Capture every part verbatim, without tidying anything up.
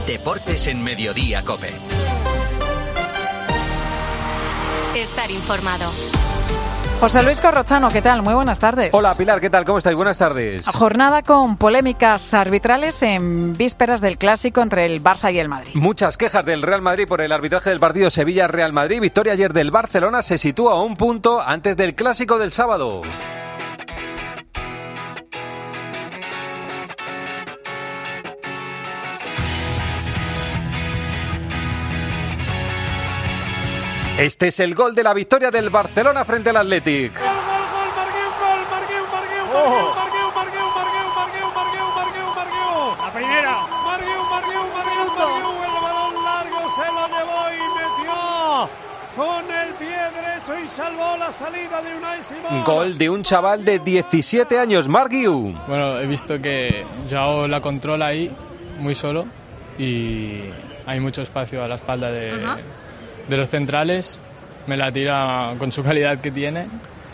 Deportes en Mediodía COPE. Estar informado. José Luis Corrochano, ¿qué tal? Muy buenas tardes. Hola Pilar, ¿qué tal? ¿Cómo estáis? Buenas tardes. Jornada con polémicas arbitrales en vísperas del clásico entre el Barça y el Madrid. Muchas quejas del Real Madrid por el arbitraje del partido Sevilla-Real Madrid. Victoria ayer del Barcelona, se sitúa a un punto antes del clásico del sábado. Este es el gol de la victoria del Barcelona frente al Athletic. Gol, gol, gol, Margueu, gol, Margueu, Margueu, Margueu, Margueu, Margueu, Margueu, Margueu, Margueu, Margueu, Margueu. La primera. Margueu, Margueu, Margueu, Margueu, el balón largo se lo llevó y metió con el pie derecho y salvó la salida de Unai Simón. Gol de un chaval de diecisiete años, Margueu. Bueno, he visto que Joao la controla ahí muy solo y hay mucho espacio a la espalda de... Ajá. de los centrales, me la tira con su calidad que tiene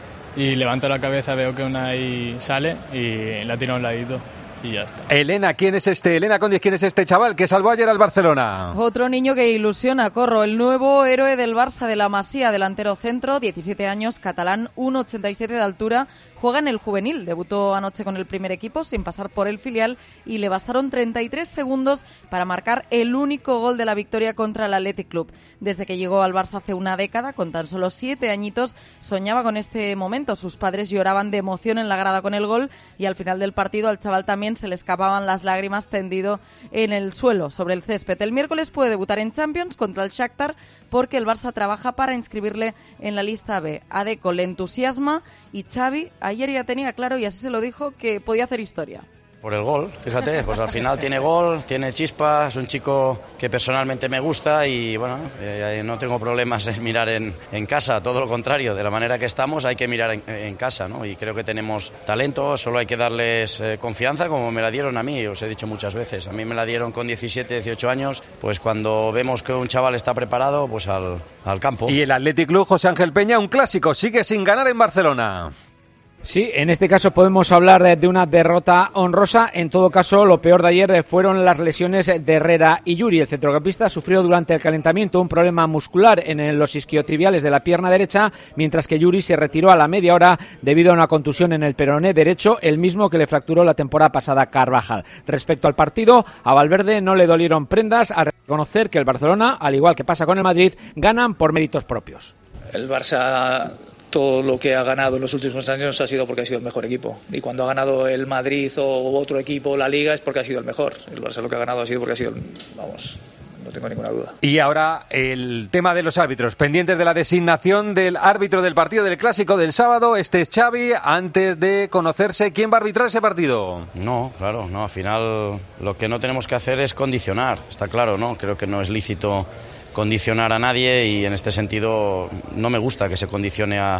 y levanto la cabeza, veo que Unai sale y la tira a un ladito y ya está. Elena, ¿quién es este? Elena Condiz, ¿quién es este chaval que salvó ayer al Barcelona? Otro niño que ilusiona, Corro, el nuevo héroe del Barça de la Masía, delantero centro, diecisiete años, catalán, uno ochenta y siete de altura, juega en el juvenil, debutó anoche con el primer equipo sin pasar por el filial y le bastaron treinta y tres segundos para marcar el único gol de la victoria contra el Athletic Club. Desde que llegó al Barça hace una década, con tan solo siete añitos, soñaba con este momento. Sus padres lloraban de emoción en la grada con el gol y al final del partido al chaval también se le escapaban las lágrimas tendido en el suelo sobre el césped. El miércoles puede debutar en Champions contra el Shakhtar porque el Barça trabaja para inscribirle en la lista B. A Deco le entusiasma y Xavi ayer ya tenía claro, y así se lo dijo, que podía hacer historia. Por el gol, fíjate, pues al final tiene gol, tiene chispa, es un chico que personalmente me gusta y bueno, eh, no tengo problemas en mirar en, en casa, todo lo contrario, de la manera que estamos hay que mirar en, en casa, ¿no? Y creo que tenemos talento, solo hay que darles eh, confianza como me la dieron a mí, os he dicho muchas veces, a mí me la dieron con diecisiete, dieciocho años, pues cuando vemos que un chaval está preparado, pues al, al campo. Y el Athletic Club, José Ángel Peña, un clásico, sigue sin ganar en Barcelona. Sí, en este caso podemos hablar de una derrota honrosa. En todo caso, lo peor de ayer fueron las lesiones de Herrera y Yuri. El centrocampista sufrió durante el calentamiento un problema muscular en los isquiotibiales de la pierna derecha, mientras que Yuri se retiró a la media hora debido a una contusión en el peroné derecho, el mismo que le fracturó la temporada pasada Carvajal. Respecto al partido, a Valverde no le dolieron prendas al reconocer que el Barcelona, al igual que pasa con el Madrid, ganan por méritos propios. El Barça... todo lo que ha ganado en los últimos años ha sido porque ha sido el mejor equipo. Y cuando ha ganado el Madrid o otro equipo la Liga es porque ha sido el mejor. El Barça lo que ha ganado ha sido porque ha sido, vamos, no tengo ninguna duda. Y ahora el tema de los árbitros. Pendientes de la designación del árbitro del partido del Clásico del sábado. Este es Xavi, antes de conocerse quién va a arbitrar ese partido. No, claro, no. Al final lo que no tenemos que hacer es condicionar. Está claro, ¿no? Creo que no es lícito condicionar a nadie y en este sentido no me gusta que se condicione a,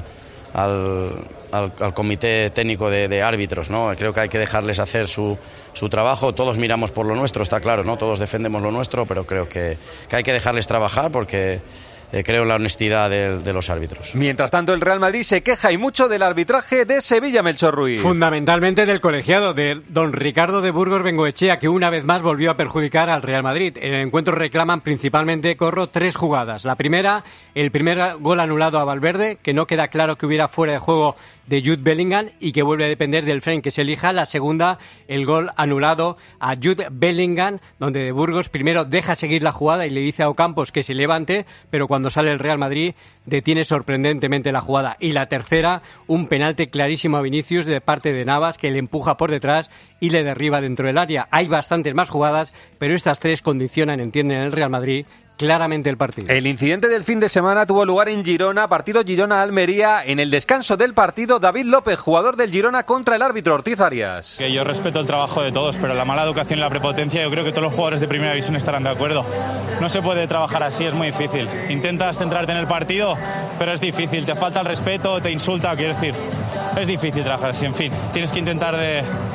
al, al, al comité técnico de, de árbitros, ¿no? Creo que hay que dejarles hacer su, su trabajo. Todos miramos por lo nuestro, está claro, ¿no? Todos defendemos lo nuestro, pero creo que, que hay que dejarles trabajar porque eh, creo en la honestidad de, de los árbitros. Mientras tanto, el Real Madrid se queja y mucho del arbitraje de Sevilla, Melchor Ruiz. Fundamentalmente del colegiado, de don Ricardo de Burgos Bengoechea, que una vez más volvió a perjudicar al Real Madrid. En el encuentro reclaman principalmente, Corro, tres jugadas. La primera, el primer gol anulado a Valverde, que no queda claro que hubiera fuera de juego de Jude Bellingham y que vuelve a depender del frame que se elija. La segunda, el gol anulado a Jude Bellingham, donde de Burgos primero deja seguir la jugada y le dice a Ocampos que se levante, pero cuando sale el Real Madrid detiene sorprendentemente la jugada. Y la tercera, un penalti clarísimo a Vinicius de parte de Navas, que le empuja por detrás y le derriba dentro del área. Hay bastantes más jugadas, pero estas tres condicionan, entienden, el Real Madrid claramente el partido. El incidente del fin de semana tuvo lugar en Girona, partido Girona-Almería. En el descanso del partido, David López, jugador del Girona, contra el árbitro Ortiz Arias. Que yo respeto el trabajo de todos, pero la mala educación y la prepotencia, yo creo que todos los jugadores de primera división estarán de acuerdo. No se puede trabajar así, es muy difícil. Intentas centrarte en el partido, pero es difícil. Te falta el respeto, te insulta, quiero decir. Es difícil trabajar así, en fin. Tienes que intentar de...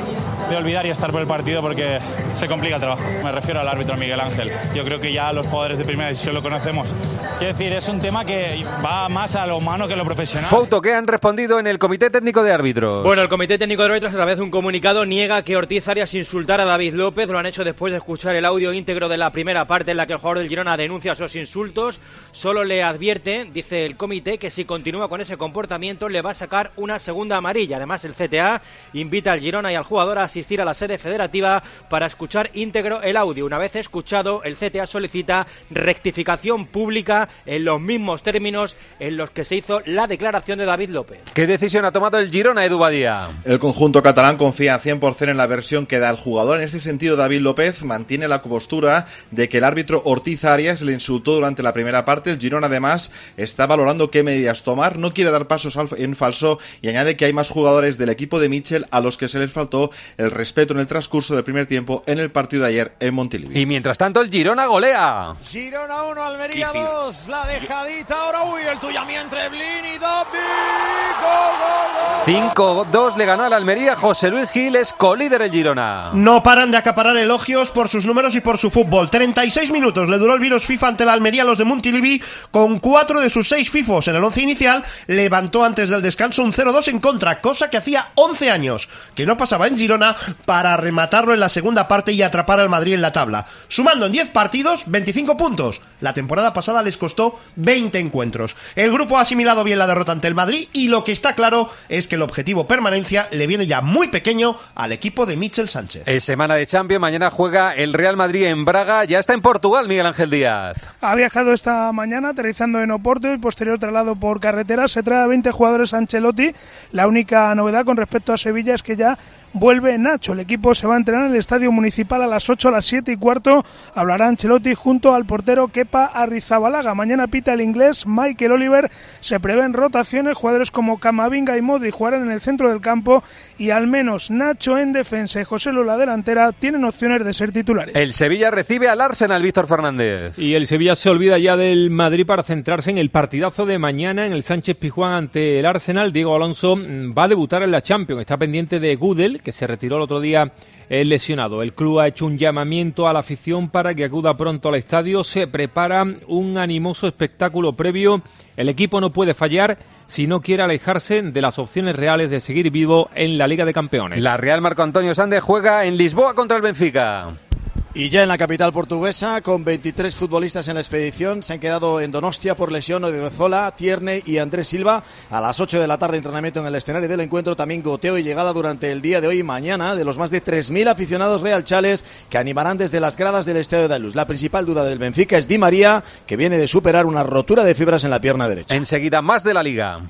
de olvidar y estar por el partido porque se complica el trabajo. Me refiero al árbitro Miguel Ángel. Yo creo que ya los jugadores de primera división lo conocemos. Quiero decir, es un tema que va más a lo humano que a lo profesional. Fouto, ¿qué han respondido en el Comité Técnico de Árbitros? Bueno, el Comité Técnico de Árbitros, a través de un comunicado, niega que Ortiz Arias insultara a David López. Lo han hecho después de escuchar el audio íntegro de la primera parte en la que el jugador del Girona denuncia esos insultos. Solo le advierte, dice el comité, que si continúa con ese comportamiento le va a sacar una segunda amarilla. Además, el C T A invita al Girona y al jugador a asistir a la sede federativa para escuchar íntegro el audio. Una vez escuchado, el C T A solicita rectificación pública en los mismos términos en los que se hizo la declaración de David López. ¿Qué decisión ha tomado el Girona, Edu Badía? El conjunto catalán confía cien por ciento en la versión que da el jugador. En este sentido, David López mantiene la postura de que el árbitro Ortiz Arias le insultó durante la primera parte. El Girona, además, está valorando qué medidas tomar. No quiere dar pasos en falso y añade que hay más jugadores del equipo de Mitchell a los que se les faltó el respeto en el transcurso del primer tiempo en el partido de ayer en Montilivi. Y mientras tanto, el Girona golea. Girona uno, Almería dos. La dejadita ahora. Uy, el tuyamiento entre Blin y David. Gol, gol, gol. cinco dos le ganó al Almería. José Luis Gil es colíder el Girona. No paran de acaparar elogios por sus números y por su fútbol. treinta y seis minutos le duró el virus FIFA ante la Almería a los de Montilivi, con cuatro de sus seis fifos en el once inicial. Levantó antes del descanso un cero dos en contra, cosa que hacía once años que no pasaba en Girona, para rematarlo en la segunda parte y atrapar al Madrid en la tabla. Sumando en diez partidos, veinticinco puntos. La temporada pasada les costó veinte encuentros. El grupo ha asimilado bien la derrota ante el Madrid y lo que está claro es que el objetivo permanencia le viene ya muy pequeño al equipo de Michel Sánchez. Es semana de Champions, mañana juega el Real Madrid en Braga, ya está en Portugal Miguel Ángel Díaz. Ha viajado esta mañana aterrizando en Oporto y posterior traslado por carretera. Se trae a veinte jugadores Ancelotti. La única novedad con respecto a Sevilla es que ya vuelve Nacho. El equipo se va a entrenar en el Estadio Municipal a las ocho, a las siete y cuarto. Hablará Ancelotti junto al portero Kepa Arrizabalaga. Mañana pita el inglés Michael Oliver. Se prevén rotaciones. Jugadores como Camavinga y Modric jugarán en el centro del campo y al menos Nacho en defensa y José Lu la delantera tienen opciones de ser titulares. El Sevilla recibe al Arsenal, Víctor Fernández. Y el Sevilla se olvida ya del Madrid para centrarse en el partidazo de mañana en el Sánchez Pizjuán ante el Arsenal. Diego Alonso va a debutar en la Champions. Está pendiente de Gudel, que se retiró el otro día el lesionado. El club ha hecho un llamamiento a la afición para que acuda pronto al estadio. Se prepara un animoso espectáculo previo. El equipo no puede fallar si no quiere alejarse de las opciones reales de seguir vivo en la Liga de Campeones. La Real Marco Antonio Sande juega en Lisboa contra el Benfica. Y ya en la capital portuguesa, con veintitrés futbolistas en la expedición, se han quedado en Donostia por lesión Odriozola, Tierney y Andrés Silva. A las ocho de la tarde, entrenamiento en el escenario del encuentro, también goteo y llegada durante el día de hoy y mañana de los más de tres mil aficionados realchales que animarán desde las gradas del Estadio de la Luz. La principal duda del Benfica es Di María, que viene de superar una rotura de fibras en la pierna derecha. Enseguida más de la Liga.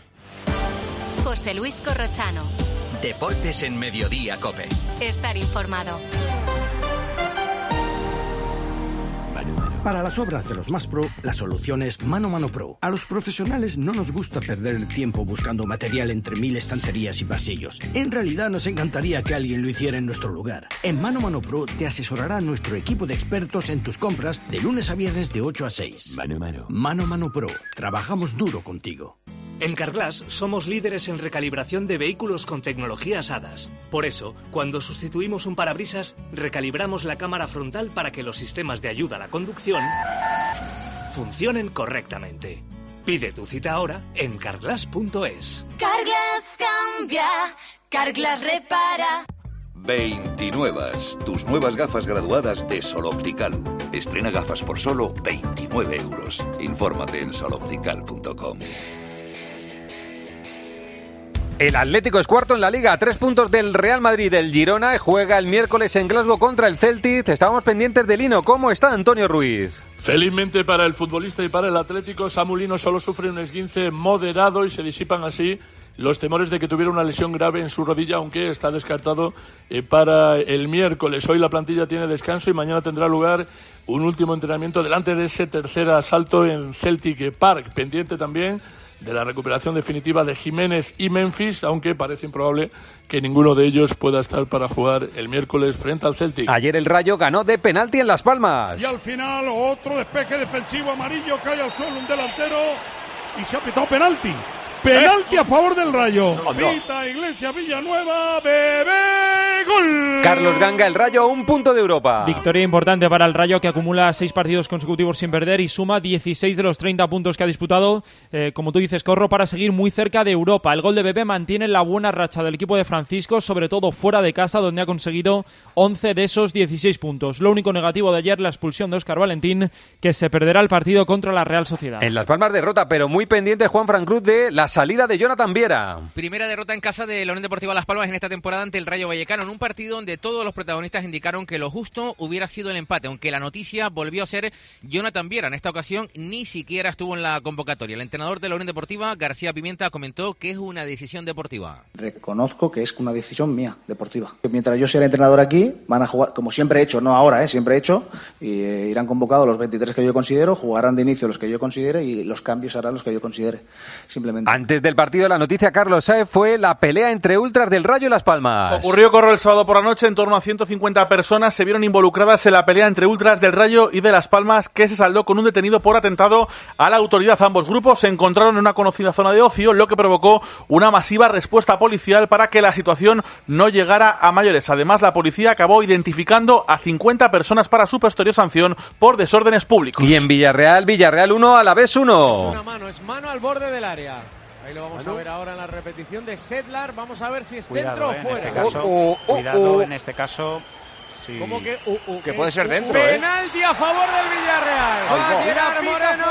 José Luis Corrochano. Deportes en Mediodía COPE. Estar informado. Para las obras de los más pro, la solución es Mano Mano Pro. A los profesionales no nos gusta perder el tiempo buscando material entre mil estanterías y pasillos. En realidad nos encantaría que alguien lo hiciera en nuestro lugar. En Mano Mano Pro te asesorará nuestro equipo de expertos en tus compras de lunes a viernes de ocho a seis. Mano Mano. Mano Mano Pro. Trabajamos duro contigo. En Carglass somos líderes en recalibración de vehículos con tecnologías H A D A S. Por eso, cuando sustituimos un parabrisas, recalibramos la cámara frontal para que los sistemas de ayuda a la conducción funcionen correctamente. Pide tu cita ahora en carglass punto es. Carglass cambia, Carglass repara. veintinuevas, tus nuevas gafas graduadas de Sol Optical. Estrena gafas por solo veintinueve euros. Infórmate en sol optical punto com. El Atlético es cuarto en la Liga, a tres puntos del Real Madrid. El Girona juega el miércoles en Glasgow contra el Celtic. Estábamos pendientes de Lino. ¿Cómo está Antonio Ruiz? Felizmente para el futbolista y para el Atlético, Samu Lino solo sufre un esguince moderado y se disipan así los temores de que tuviera una lesión grave en su rodilla, aunque está descartado eh, para el miércoles. Hoy la plantilla tiene descanso y mañana tendrá lugar un último entrenamiento delante de ese tercer asalto en Celtic Park. Pendiente también de la recuperación definitiva de Jiménez y Memphis, aunque parece improbable que ninguno de ellos pueda estar para jugar el miércoles frente al Celtic. Ayer el Rayo ganó de penalti en Las Palmas. Y al final otro despeje defensivo amarillo, cae al suelo un delantero y se ha pitado penalti. Penalti a favor del Rayo. Pita Iglesias Villanueva, bebé, ¡Gol! Carlos Ganga, el Rayo, un punto de Europa. Victoria importante para el Rayo, que acumula seis partidos consecutivos sin perder y suma dieciséis de los treinta puntos que ha disputado, eh, como tú dices, Corro, para seguir muy cerca de Europa. El gol de Pepe mantiene la buena racha del equipo de Francisco, sobre todo fuera de casa, donde ha conseguido once de esos dieciséis puntos. Lo único negativo de ayer, la expulsión de Óscar Valentín, que se perderá el partido contra la Real Sociedad. En Las Palmas derrota, pero muy pendiente Juan Fran Cruz de la salida de Jonathan Viera. Primera derrota en casa de la Unión Deportiva Las Palmas en esta temporada ante el Rayo Vallecano, en un partido donde todos los protagonistas indicaron que lo justo hubiera sido el empate, aunque la noticia volvió a ser Jonathan Viera. En esta ocasión ni siquiera estuvo en la convocatoria. El entrenador de la Unión Deportiva, García Pimienta, comentó que es una decisión deportiva. Reconozco que es una decisión mía, deportiva. Mientras yo sea el entrenador aquí, van a jugar, como siempre he hecho, no ahora, ¿eh? siempre he hecho, y eh, irán convocados los veintitrés que yo considero, jugarán de inicio los que yo considere y los cambios harán los que yo considere, simplemente. Antes del partido, la noticia, Carlos Saez, fue la pelea entre ultras del Rayo y Las Palmas. Ocurrió, Corro, el sábado por la noche. En torno a ciento cincuenta personas se vieron involucradas en la pelea entre ultras del Rayo y de Las Palmas, que se saldó con un detenido por atentado a la autoridad. Ambos grupos se encontraron en una conocida zona de ocio, lo que provocó una masiva respuesta policial para que la situación no llegara a mayores. Además, la policía acabó identificando a cincuenta personas para su posterior sanción por desórdenes públicos. Y en Villarreal, Villarreal uno, Alavés uno. Es una mano, es mano al borde del área. Ahí lo vamos a ver ahora en la repetición de Sedlar. Vamos a ver si es cuidado, dentro eh, o fuera. En este caso, oh, oh, oh, cuidado oh. en este caso. Sí. ¿Cómo que? Uh, uh, que eh, puede ser uh, dentro. Penalti eh. a favor del Villarreal. Va a tirar Moreno.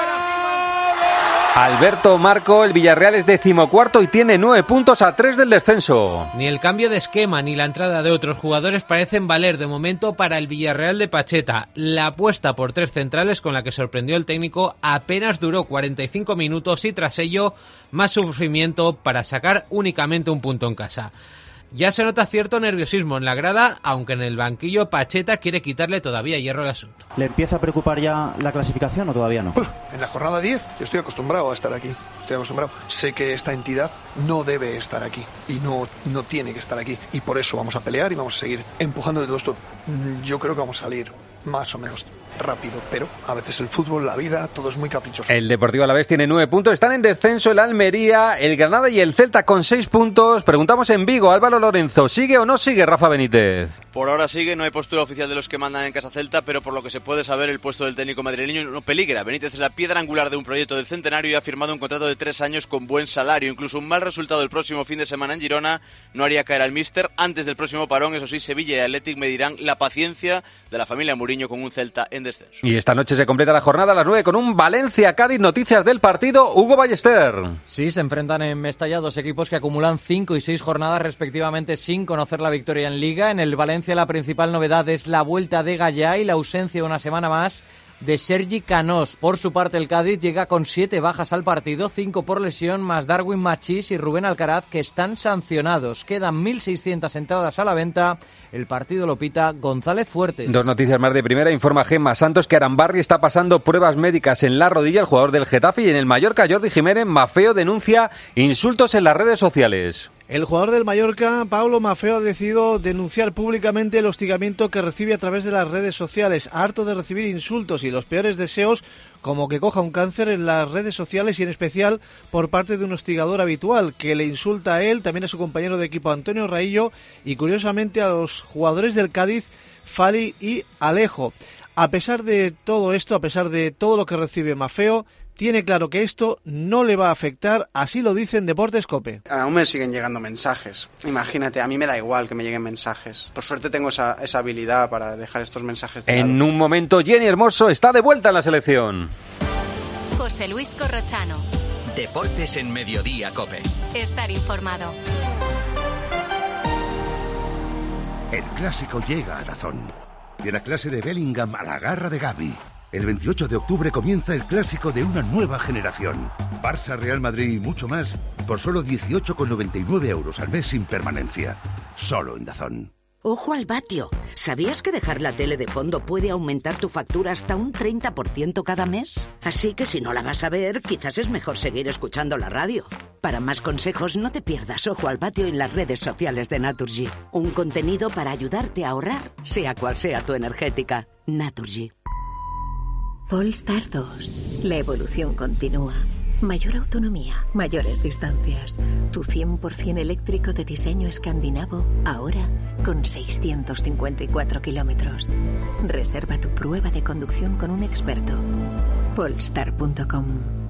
Alberto Marco, el Villarreal es decimocuarto y tiene nueve puntos a tres del descenso. Ni el cambio de esquema ni la entrada de otros jugadores parecen valer de momento para el Villarreal de Pacheta. La apuesta por tres centrales, con la que sorprendió el técnico, apenas duró cuarenta y cinco minutos y tras ello más sufrimiento para sacar únicamente un punto en casa. Ya se nota cierto nerviosismo en la grada, aunque en el banquillo Pacheta quiere quitarle todavía hierro al asunto. ¿Le empieza a preocupar ya la clasificación o todavía no? En la jornada diez yo estoy acostumbrado a estar aquí, estoy acostumbrado. Sé que esta entidad no debe estar aquí y no, no tiene que estar aquí. Y por eso vamos a pelear y vamos a seguir empujando de todo esto. Yo creo que vamos a salir más o menos rápido, pero a veces el fútbol, la vida, todo es muy caprichoso. El Deportivo Alavés tiene nueve puntos, están en descenso el Almería, el Granada y el Celta con seis puntos. Preguntamos en Vigo, Álvaro Lorenzo, ¿sigue o no sigue Rafa Benítez? Por ahora sigue, no hay postura oficial de los que mandan en Casa Celta, pero por lo que se puede saber, el puesto del técnico madrileño no peligra. Benítez es la piedra angular de un proyecto del centenario y ha firmado un contrato de tres años con buen salario. Incluso un mal resultado el próximo fin de semana en Girona no haría caer al míster. Antes del próximo parón, eso sí, Sevilla y Athletic medirán la paciencia de la familia Mourinho con un Celta en descenso. Y esta noche se completa la jornada a las nueve con un Valencia-Cádiz. Noticias del partido, Hugo Ballester. Sí, se enfrentan en Mestalla dos equipos que acumulan cinco y seis jornadas respectivamente sin conocer la victoria en Liga. En el Valencia la principal novedad es la vuelta de Gallá y la ausencia una semana más de Sergi Canós. Por su parte, el Cádiz llega con siete bajas al partido, cinco por lesión, más Darwin Machís y Rubén Alcaraz, que están sancionados. Quedan mil seiscientas entradas a la venta. El partido lo pita González Fuertes. Dos noticias más de primera. Informa Gemma Santos que Arambarri está pasando pruebas médicas en la rodilla, el jugador del Getafe, y en el Mallorca, Jordi Jiménez Mafeo denuncia insultos en las redes sociales. El jugador del Mallorca, Pablo Mafeo, ha decidido denunciar públicamente el hostigamiento que recibe a través de las redes sociales, harto de recibir insultos y los peores deseos, como que coja un cáncer en las redes sociales y en especial por parte de un hostigador habitual que le insulta a él, también a su compañero de equipo Antonio Raillo y curiosamente a los jugadores del Cádiz, Fali y Alejo. A pesar de todo esto, a pesar de todo lo que recibe Mafeo, tiene claro que esto no le va a afectar, así lo dice en Deportes COPE. Aún me siguen llegando mensajes. Imagínate, a mí me da igual que me lleguen mensajes. Por suerte tengo esa, esa habilidad para dejar estos mensajes de En lado. un momento, Jenny Hermoso está de vuelta en la selección. José Luis Corrochano. Deportes en Mediodía COPE. Estar informado. El clásico llega a Dazón. De la clase de Bellingham a la garra de Gavi. El veintiocho de octubre comienza el clásico de una nueva generación. Barça, Real Madrid y mucho más por solo dieciocho con noventa y nueve euros al mes sin permanencia. Solo en Dazón. Ojo al vatio. ¿Sabías que dejar la tele de fondo puede aumentar tu factura hasta un treinta por ciento cada mes? Así que si no la vas a ver, quizás es mejor seguir escuchando la radio. Para más consejos, no te pierdas Ojo al vatio en las redes sociales de Naturgy. Un contenido para ayudarte a ahorrar, sea cual sea tu energética. Naturgy. Polestar dos. La evolución continúa. Mayor autonomía, mayores distancias. Tu cien por ciento eléctrico de diseño escandinavo, ahora con seiscientos cincuenta y cuatro kilómetros. Reserva tu prueba de conducción con un experto. Polestar punto com.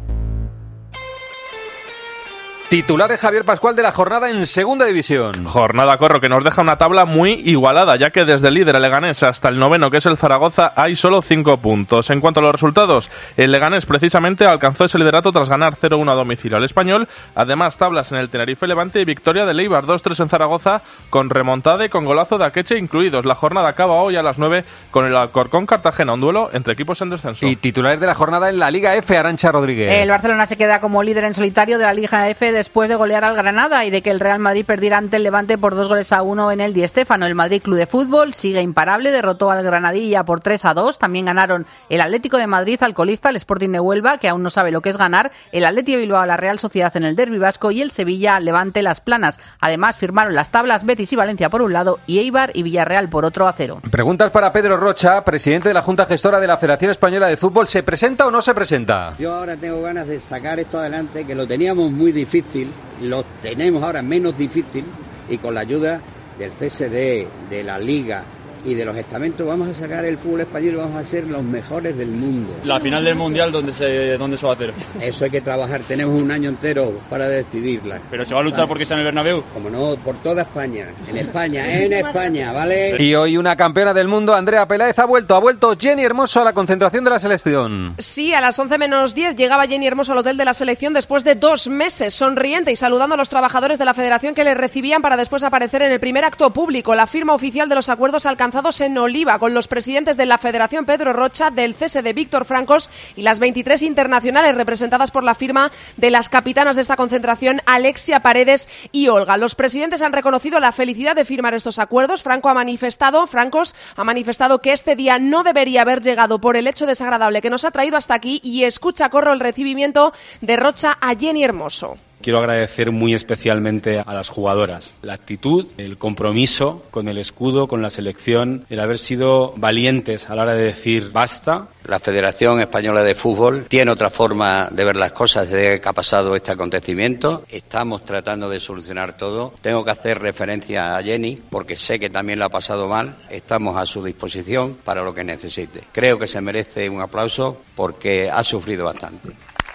Titulares Javier Pascual de la jornada en Segunda División. Jornada, Corro, que nos deja una tabla muy igualada, ya que desde el líder el Leganés hasta el noveno, que es el Zaragoza, hay solo cinco puntos. En cuanto a los resultados, el Leganés precisamente alcanzó ese liderato tras ganar cero uno a domicilio al Español. Además, tablas en el Tenerife Levante y victoria del Eibar dos tres en Zaragoza, con remontada y con golazo de Akeche incluidos. La jornada acaba hoy a las nueve con el Alcorcón Cartagena, un duelo entre equipos en descenso. Y titulares de la jornada en la Liga F, Arantxa Rodríguez. El Barcelona se queda como líder en solitario de la Liga F después de golear al Granada y de que el Real Madrid perdiera ante el Levante por dos goles a uno en el Di Stéfano. El Madrid Club de Fútbol sigue imparable, derrotó al Granadilla por tres a dos. También ganaron el Atlético de Madrid al colista, el Sporting de Huelva, que aún no sabe lo que es ganar, el Atleti de Bilbao a la Real Sociedad en el Derbi Vasco y el Sevilla al Levante Las Planas. Además firmaron las tablas Betis y Valencia por un lado y Eibar y Villarreal por otro a cero. Preguntas para Pedro Rocha, presidente de la Junta Gestora de la Federación Española de Fútbol. ¿Se presenta o no se presenta? Yo ahora tengo ganas de sacar esto adelante, que lo teníamos muy difícil. Lo tenemos ahora menos difícil y con la ayuda del C S D, de la Liga y de los estamentos vamos a sacar el fútbol español y vamos a ser los mejores del mundo. La final del Mundial, ¿dónde se, dónde se va a hacer? Eso hay que trabajar, tenemos un año entero para decidirla. ¿Pero se va a luchar porque sea en el Bernabéu? Como no, por toda España, en España, en España, ¿vale? Y hoy una campeona del mundo, Andrea Peláez, ha vuelto, ha vuelto Jenny Hermoso a la concentración de la selección. Sí, a las once menos diez llegaba Jenny Hermoso al hotel de la selección después de dos meses, sonriente y saludando a los trabajadores de la federación que le recibían para después aparecer en el primer acto público, la firma oficial de los acuerdos alcanzados en Oliva con los presidentes de la Federación Pedro Rocha, del C S D Víctor Francos y las veintitrés internacionales representadas por la firma de las capitanas de esta concentración, Alexia Paredes y Olga. Los presidentes han reconocido la felicidad de firmar estos acuerdos. Franco ha manifestado, Francos ha manifestado que este día no debería haber llegado por el hecho desagradable que nos ha traído hasta aquí y escucha, Corro, el recibimiento de Rocha a Jenny Hermoso. Quiero agradecer muy especialmente a las jugadoras la actitud, el compromiso con el escudo, con la selección, el haber sido valientes a la hora de decir basta. La Federación Española de Fútbol tiene otra forma de ver las cosas desde que ha pasado este acontecimiento. Estamos tratando de solucionar todo. Tengo que hacer referencia a Jenny porque sé que también la ha pasado mal. Estamos a su disposición para lo que necesite. Creo que se merece un aplauso porque ha sufrido bastante.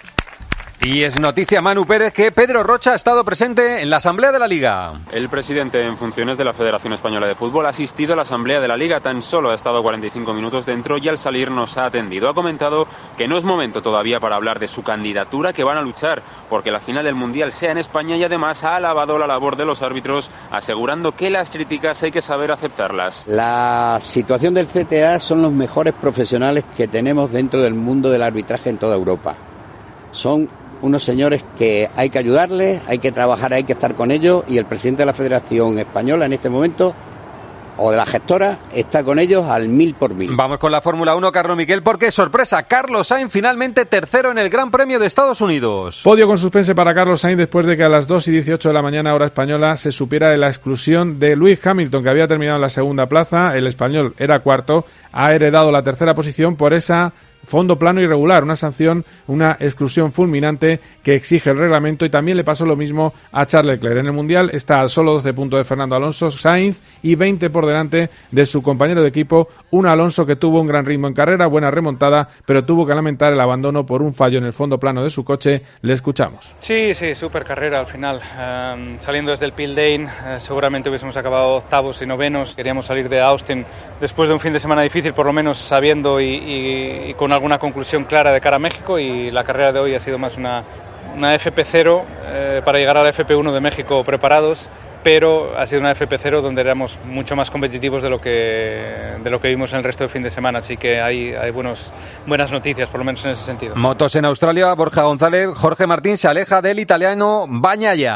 Y es noticia, Manu Pérez, que Pedro Rocha ha estado presente en la Asamblea de la Liga. El presidente en funciones de la Federación Española de Fútbol ha asistido a la Asamblea de la Liga, tan solo ha estado cuarenta y cinco minutos dentro y al salir nos ha atendido. Ha comentado que no es momento todavía para hablar de su candidatura, que van a luchar porque la final del Mundial sea en España y además ha alabado la labor de los árbitros, asegurando que las críticas hay que saber aceptarlas. La situación del C T A son los mejores profesionales que tenemos dentro del mundo del arbitraje en toda Europa. Son unos señores que hay que ayudarles, hay que trabajar, hay que estar con ellos y el presidente de la Federación Española en este momento, o de la gestora, está con ellos al mil por mil. Vamos con la Fórmula uno, Carlos Miquel, porque sorpresa, Carlos Sainz finalmente tercero en el Gran Premio de Estados Unidos. Podio con suspense para Carlos Sainz después de que a las dos y dieciocho de la mañana hora española se supiera de la exclusión de Lewis Hamilton, que había terminado en la segunda plaza. El español era cuarto, ha heredado la tercera posición por esa fondo plano irregular, una sanción, una exclusión fulminante que exige el reglamento, y también le pasó lo mismo a Charles Leclerc. En el Mundial está a solo doce puntos de Fernando Alonso, Sainz, y veinte por delante de su compañero de equipo, un Alonso que tuvo un gran ritmo en carrera, buena remontada, pero tuvo que lamentar el abandono por un fallo en el fondo plano de su coche. Le escuchamos. Sí, sí, súper carrera al final. Um, saliendo desde el Pit Lane, uh, seguramente hubiésemos acabado octavos y novenos. Queríamos salir de Austin después de un fin de semana difícil, por lo menos sabiendo y, y, y con alguna conclusión clara de cara a México, y la carrera de hoy ha sido más una, una F P cero eh, para llegar a la F P uno de México preparados, pero ha sido una F P cero donde éramos mucho más competitivos de lo que de lo que vimos en el resto del fin de semana, así que hay, hay buenos, buenas noticias, por lo menos en ese sentido. Motos en Australia, Borja González, Jorge Martín se aleja del italiano Bagnaia.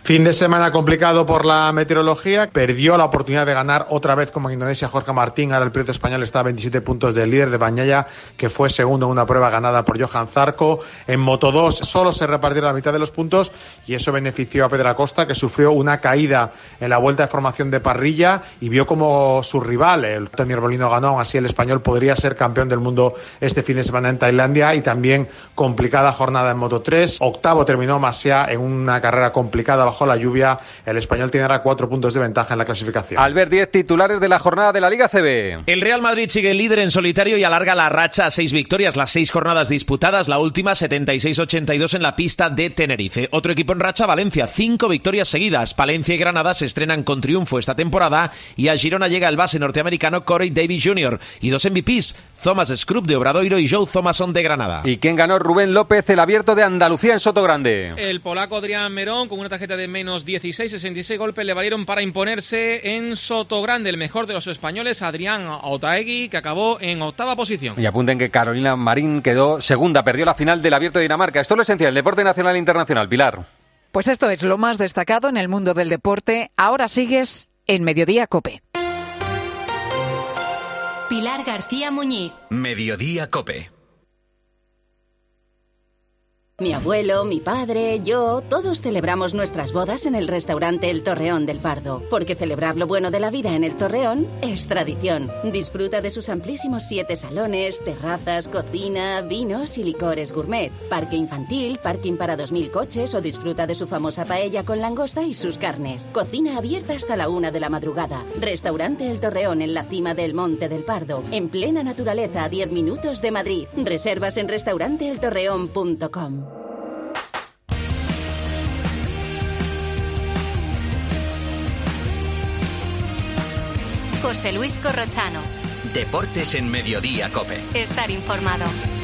Fin de semana complicado por la meteorología. Perdió la oportunidad de ganar otra vez como en Indonesia Jorge Martín. Ahora el piloto español está a veintisiete puntos del líder de Bagnaia, que fue segundo en una prueba ganada por Johan Zarco. En Moto dos solo se repartieron la mitad de los puntos y eso benefició a Pedro Acosta, que sufrió una caída en la vuelta de formación de parrilla y vio como su rival, el Tony Arbolino, ganó. Aún así el español podría ser campeón del mundo este fin de semana en Tailandia. Y también complicada jornada en Moto tres. Octavo terminó Masia en una carrera complicada bajo la lluvia. El español tiene ahora cuatro puntos de ventaja en la clasificación. Albert, diez titulares de la jornada de la Liga C B. El Real Madrid sigue líder en solitario y alarga la racha a seis victorias, las seis jornadas disputadas, la última setenta y seis ochenta y dos en la pista de Tenerife. Otro equipo en racha, Valencia, cinco victorias seguidas. Palencia y Granada se estrenan con triunfo esta temporada y a Girona llega el base norteamericano Corey Davis junior Y dos M V Pes, Thomas Scrub de Obradoiro y Joe Thomason de Granada. ¿Y quién ganó? Rubén López, el Abierto de Andalucía en Sotogrande. El polaco Adrián Merón, con una tarjeta de menos dieciséis, sesenta y seis golpes le valieron para imponerse en Sotogrande. El mejor de los españoles, Adrián Otaegui, que acabó en octava posición. Y apunten que Carolina Marín quedó segunda, perdió la final del Abierto de Dinamarca. Esto es lo esencial, el deporte nacional e internacional. Pilar. Pues esto es lo más destacado en el mundo del deporte. Ahora sigues en Mediodía COPE. Pilar García Muñiz. Mediodía COPE. Mi abuelo, mi padre, yo, todos celebramos nuestras bodas en el restaurante El Torreón del Pardo, porque celebrar lo bueno de la vida en El Torreón es tradición. Disfruta de sus amplísimos siete salones, terrazas, cocina, vinos y licores gourmet, parque infantil, parking para dos mil coches o disfruta de su famosa paella con langosta y sus carnes. Cocina abierta hasta la una de la madrugada. Restaurante El Torreón en la cima del Monte del Pardo, en plena naturaleza a diez minutos de Madrid. Reservas en restaurante el torreón punto com. José Luis Corrochano. Deportes en Mediodía COPE. Estar informado.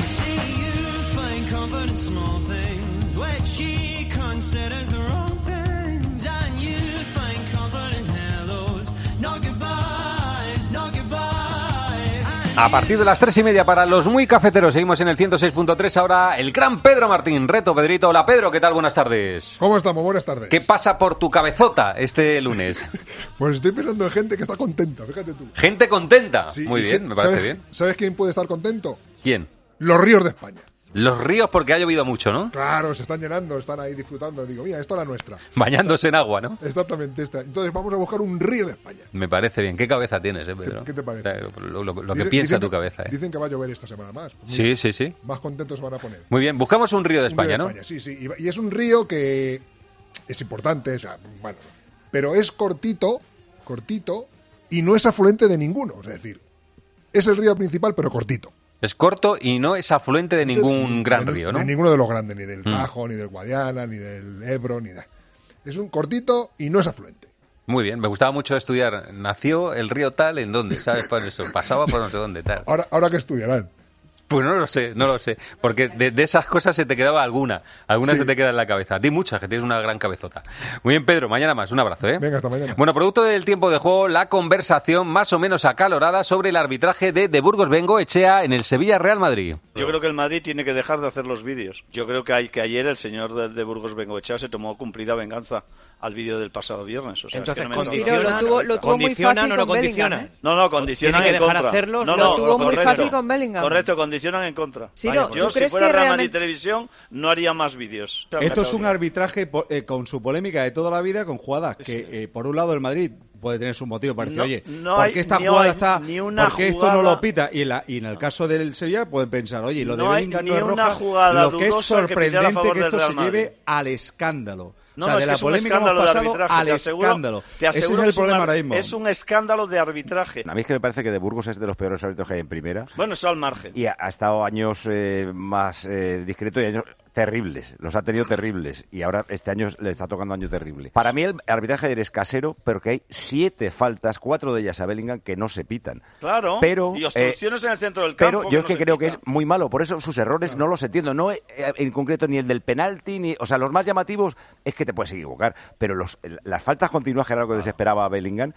A partir de las tres y media para los muy cafeteros, seguimos en el ciento seis punto tres. Ahora el gran Pedro Martín, reto Pedrito. Hola Pedro, ¿qué tal? Buenas tardes. ¿Cómo estamos? Buenas tardes. ¿Qué pasa por tu cabezota este lunes? Pues estoy pensando en gente que está contenta, fíjate tú. ¿Gente contenta? Sí, muy bien, gente, me parece ¿sabes, bien. ¿Sabes quién puede estar contento? ¿Quién? Los ríos de España. Los ríos porque ha llovido mucho, ¿no? Claro, se están llenando, están ahí disfrutando. Digo, mira, esto es la nuestra. Bañándose en agua, ¿no? Exactamente esta. Entonces vamos a buscar un río de España. Me parece bien. ¿Qué cabeza tienes, eh, Pedro? ¿Qué, qué te parece? O sea, lo, lo, lo que dicen, piensa dicen, tu cabeza, ¿eh? Dicen que va a llover esta semana más. Pues sí, sí, sí. Más contentos se van a poner. Muy bien, buscamos un río de España, un río de ¿no? España, sí, sí. Y, y es un río que es importante, o sea, bueno, pero es cortito, cortito, y no es afluente de ninguno. Es decir, es el río principal, pero cortito. Es corto y no es afluente de ningún de, gran de, río, ¿no? De ninguno de los grandes, ni del Tajo, mm. ni del Guadiana, ni del Ebro, ni de... Es un cortito y no es afluente. Muy bien, me gustaba mucho estudiar. ¿Nació el río tal en dónde? ¿Sabes? Por eso, pasaba por no sé dónde tal. Ahora, ahora que estudiarán. Pues no lo sé, no lo sé. Porque de, de esas cosas se te quedaba alguna. Alguna sí. Se te queda en la cabeza. Di muchas, que tienes una gran cabezota. Muy bien, Pedro, mañana más. Un abrazo, ¿eh? Venga, hasta mañana. Bueno, producto del tiempo de juego, la conversación más o menos acalorada sobre el arbitraje de De Burgos Bengoechea en el Sevilla Real Madrid. Yo creo que el Madrid tiene que dejar de hacer los vídeos. Yo creo que, hay, que ayer el señor de, de Burgos Bengoechea se tomó cumplida venganza al vídeo del pasado viernes. O sea, entonces, es que no condiciona, lo tuvo, lo tuvo muy fácil o no con condiciona. Bellingham, ¿eh? No, no, condicionan tiene que en dejar contra. hacerlo. No, lo no, tuvo correcto, muy fácil con Bellingham. Correcto, condicionan en contra. Sí, Vaya, yo, si fuera Real Madrid Televisión, no haría más vídeos. O sea, Esto es un arbitraje eh, con su polémica de toda la vida, con jugadas que, eh, por un lado, el Madrid puede tener su motivo para decir, no, oye, no ¿por hay, qué esta ni jugada hay, está, ni una por qué jugada, esto no lo pita? Y en, la, y en el caso del Sevilla pueden pensar, oye, lo de no Bellingham no es una roja, jugada lo que es sorprendente que, que esto se lleve al escándalo. No, o sea, no, de es la que es polémica un escándalo hemos de pasado arbitraje, al te aseguro, escándalo. Te aseguro Ese es el problema un, ahora mismo. Es un escándalo de arbitraje. A mí es que me parece que De Burgos es de los peores árbitros que hay en primera. Bueno, eso al margen. Y ha, ha estado años eh, más eh, discreto y años terribles. Los ha tenido terribles. Y ahora este año le está tocando año terrible. Para mí el arbitraje ayer es casero, pero que hay siete faltas, cuatro de ellas a Bellingham, que no se pitan. Claro. Pero, y obstrucciones eh, en el centro del campo. Pero yo es no que creo pita. que es muy malo. Por eso sus errores claro. no los entiendo. No eh, en concreto ni el del penalti, ni, o sea, los más llamativos es que te puedes equivocar. Pero los, las faltas continuas, que era lo que desesperaba a Bellingham,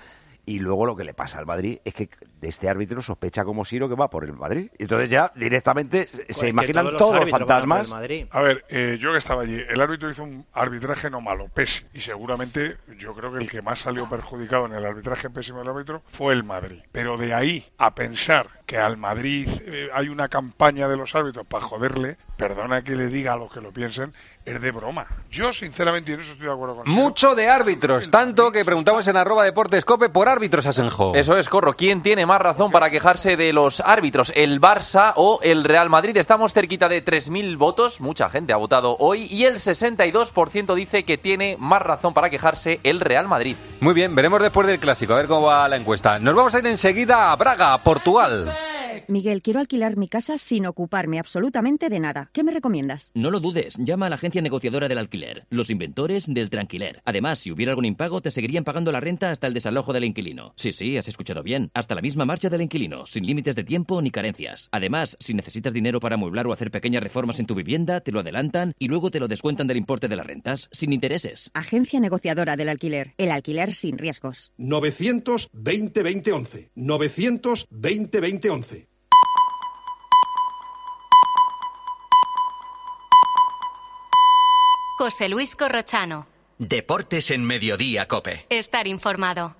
Y luego lo que le pasa al Madrid es que de este árbitro sospecha como Siro que va por el Madrid. Entonces ya directamente se Pues imaginan todos todos los los fantasmas. A ver, eh, yo que estaba allí, el árbitro hizo un arbitraje no malo, pésimo. Y seguramente yo creo que el que más salió perjudicado en el arbitraje pésimo del árbitro fue el Madrid. Pero de ahí a pensar que al Madrid eh, hay una campaña de los árbitros para joderle, perdona que le diga a los que lo piensen, es de broma. Yo, sinceramente, en eso estoy de acuerdo con Mucho de árbitros, tanto que preguntamos en arroba deportescope por árbitros Asenjo. Eso es, Corro. ¿Quién tiene más razón para quejarse de los árbitros? ¿El Barça o el Real Madrid? Estamos cerquita de tres mil votos, mucha gente ha votado hoy, y el sesenta y dos por ciento dice que tiene más razón para quejarse el Real Madrid. Muy bien, veremos después del clásico, a ver cómo va la encuesta. Nos vamos a ir enseguida a Braga, Portugal. Miguel, quiero alquilar mi casa sin ocuparme absolutamente de nada. ¿Qué me recomiendas? No lo dudes, llama a la agencia negociadora del alquiler, los inventores del tranquiler. Además, si hubiera algún impago, te seguirían pagando la renta hasta el desalojo del inquilino. Sí, sí, has escuchado bien. Hasta la misma marcha del inquilino, sin límites de tiempo ni carencias. Además, si necesitas dinero para amueblar o hacer pequeñas reformas en tu vivienda, te lo adelantan y luego te lo descuentan del importe de las rentas, sin intereses. Agencia negociadora del alquiler. El alquiler sin riesgos. novecientos veinte veinte once. novecientos veinte veinte once. José Luis Corrochano. Deportes en Mediodía COPE. Estar informado.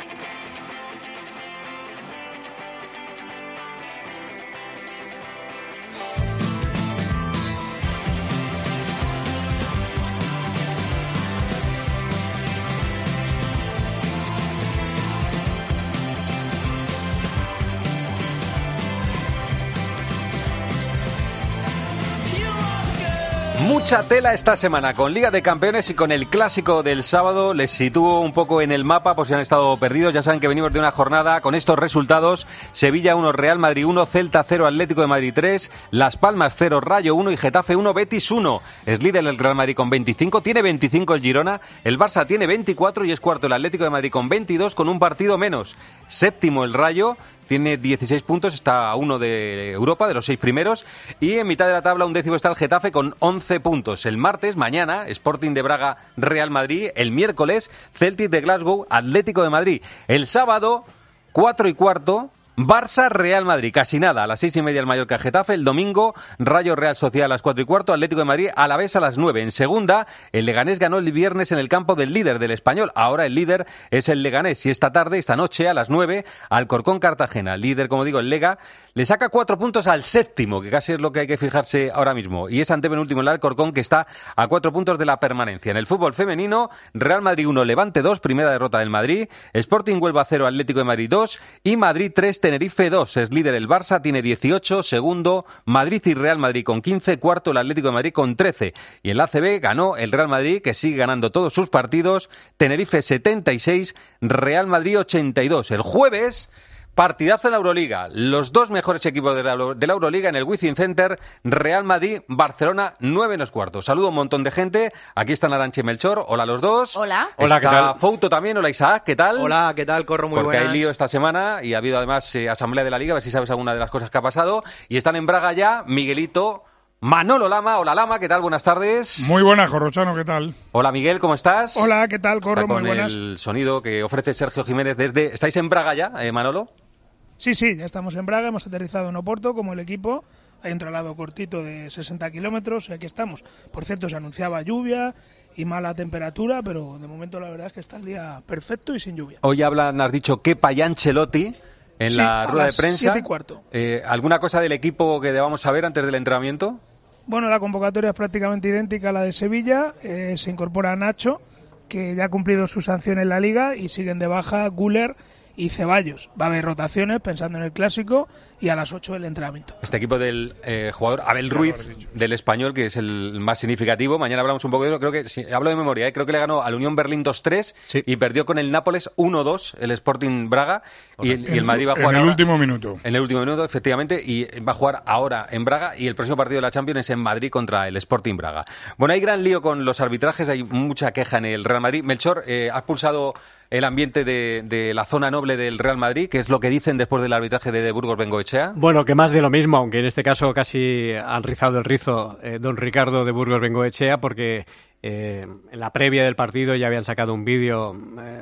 Mucha tela esta semana con Liga de Campeones y con el clásico del sábado. Les sitúo un poco en el mapa por si han estado perdidos. Ya saben que venimos de una jornada con estos resultados: Sevilla uno, Real Madrid uno, Celta cero, Atlético de Madrid tres, Las Palmas cero, Rayo uno y Getafe uno, Betis uno. Es líder el Real Madrid con veinticinco, tiene veinticinco el Girona, el Barça tiene veinticuatro y es cuarto el Atlético de Madrid con veintidós, con un partido menos. Séptimo el Rayo, tiene dieciséis puntos, está a uno de Europa, de los seis primeros. Y en mitad de la tabla, un décimo está el Getafe con once puntos. El martes, mañana, Sporting de Braga, Real Madrid. El miércoles, Celtic de Glasgow, Atlético de Madrid. El sábado, cuatro y cuarto, Barça, Real Madrid, casi nada, a las seis y media el Mallorca Getafe. El domingo, Rayo Real Sociedad a las cuatro y cuarto, Atlético de Madrid Alavés a las nueve. En segunda, el Leganés ganó el viernes en el campo del líder del Español. Ahora el líder es el Leganés y esta tarde, esta noche a las nueve, Alcorcón Cartagena. El líder, como digo, el Lega, le saca cuatro puntos al séptimo, que casi es lo que hay que fijarse ahora mismo. Y es antepenúltimo el Alcorcón, que está a cuatro puntos de la permanencia. En el fútbol femenino, Real Madrid uno, Levante dos, primera derrota del Madrid. Sporting Huelva cero, Atlético de Madrid dos y Madrid tres, Tenerife dos. Es líder el Barça, tiene dieciocho, segundo Madrid y Real Madrid con quince, cuarto el Atlético de Madrid con trece. Y en la A C B ganó el Real Madrid, que sigue ganando todos sus partidos. Tenerife setenta y seis, Real Madrid ochenta y dos. El jueves, partidazo en la Euroliga. Los dos mejores equipos de la, de la Euroliga en el Wizzing Center. Real Madrid, Barcelona, nueve menos cuarto. Saludo a un montón de gente. Aquí están Arantxa y Melchor. Hola a los dos. Hola. Hola, ¿qué tal? Fouto también. Hola, Isaac. ¿Qué tal? Hola, ¿qué tal? Corro, muy Porque buenas. hay lío esta semana y ha habido además eh, asamblea de la Liga. A ver si sabes alguna de las cosas que ha pasado. Y están en Braga ya Miguelito, Manolo Lama. Hola, Lama. ¿Qué tal? Buenas tardes. Muy buenas, Corrochano. ¿Qué tal? Hola, Miguel. ¿Cómo estás? Hola, ¿qué tal? Corro, Está muy buenas. Con el sonido que ofrece Sergio Jiménez desde... ¿Estáis en Braga ya, eh, Manolo? Sí, sí, ya estamos en Braga, hemos aterrizado en Oporto como el equipo. Hay un traslado cortito de sesenta kilómetros y aquí estamos. Por cierto, se anunciaba lluvia y mala temperatura, pero de momento la verdad es que está el día perfecto y sin lluvia. Hoy hablan, has dicho, Kepa y Ancelotti en sí, la rueda de prensa. siete y cuarto. Eh, ¿Alguna cosa del equipo que debamos saber antes del entrenamiento? Bueno, la convocatoria es prácticamente idéntica a la de Sevilla. Eh, se incorpora Nacho, que ya ha cumplido su sanción en la Liga, y siguen de baja Güler y Ceballos. Va a haber rotaciones pensando en el clásico y a las ocho el entrenamiento. Este equipo del eh, jugador Abel Ruiz, del Español, que es el más significativo. Mañana hablamos un poco de eso. Creo que, sí, hablo de memoria, ¿eh? Creo que le ganó al Unión Berlín dos tres sí. y perdió con el Nápoles uno dos el Sporting Braga. Y el, y el Madrid va a jugar en el ahora, último minuto. En el último minuto, efectivamente, y va a jugar ahora en Braga. Y el próximo partido de la Champions es en Madrid contra el Sporting Braga. Bueno, hay gran lío con los arbitrajes, hay mucha queja en el Real Madrid. Melchor, eh, has pulsado el ambiente de, de la zona noble del Real Madrid, que es lo que dicen después del arbitraje de, de Burgos Bengoechea. Bueno, que más de lo mismo, aunque en este caso casi han rizado el rizo eh, don Ricardo de Burgos Bengoechea, porque eh, en la previa del partido ya habían sacado un vídeo eh,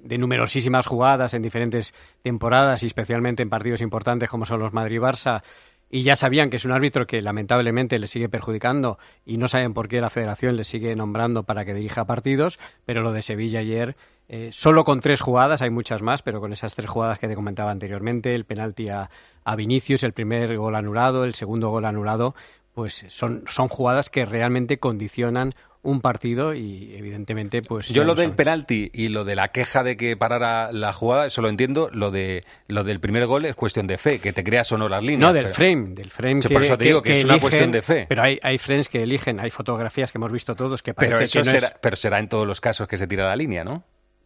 de numerosísimas jugadas en diferentes temporadas y especialmente en partidos importantes como son los Madrid-Barça, y ya sabían que es un árbitro que lamentablemente le sigue perjudicando y no saben por qué la Federación le sigue nombrando para que dirija partidos, pero lo de Sevilla ayer, eh, solo con tres jugadas, hay muchas más, pero con esas tres jugadas que te comentaba anteriormente, el penalti a, a Vinicius, el primer gol anulado, el segundo gol anulado, pues son, son jugadas que realmente condicionan un partido y evidentemente pues yo lo del penalti y lo de la queja de que parara la jugada, eso lo entiendo. Lo de lo del primer gol es cuestión de fe, que te creas o no las líneas. No, del pero... frame, del frame sí, que, por eso te digo que, que es eligen, una cuestión de fe. Pero hay, hay frames que eligen, hay fotografías que hemos visto todos que parece pero eso que no será, es... pero será en todos los casos que se tira la línea, ¿no?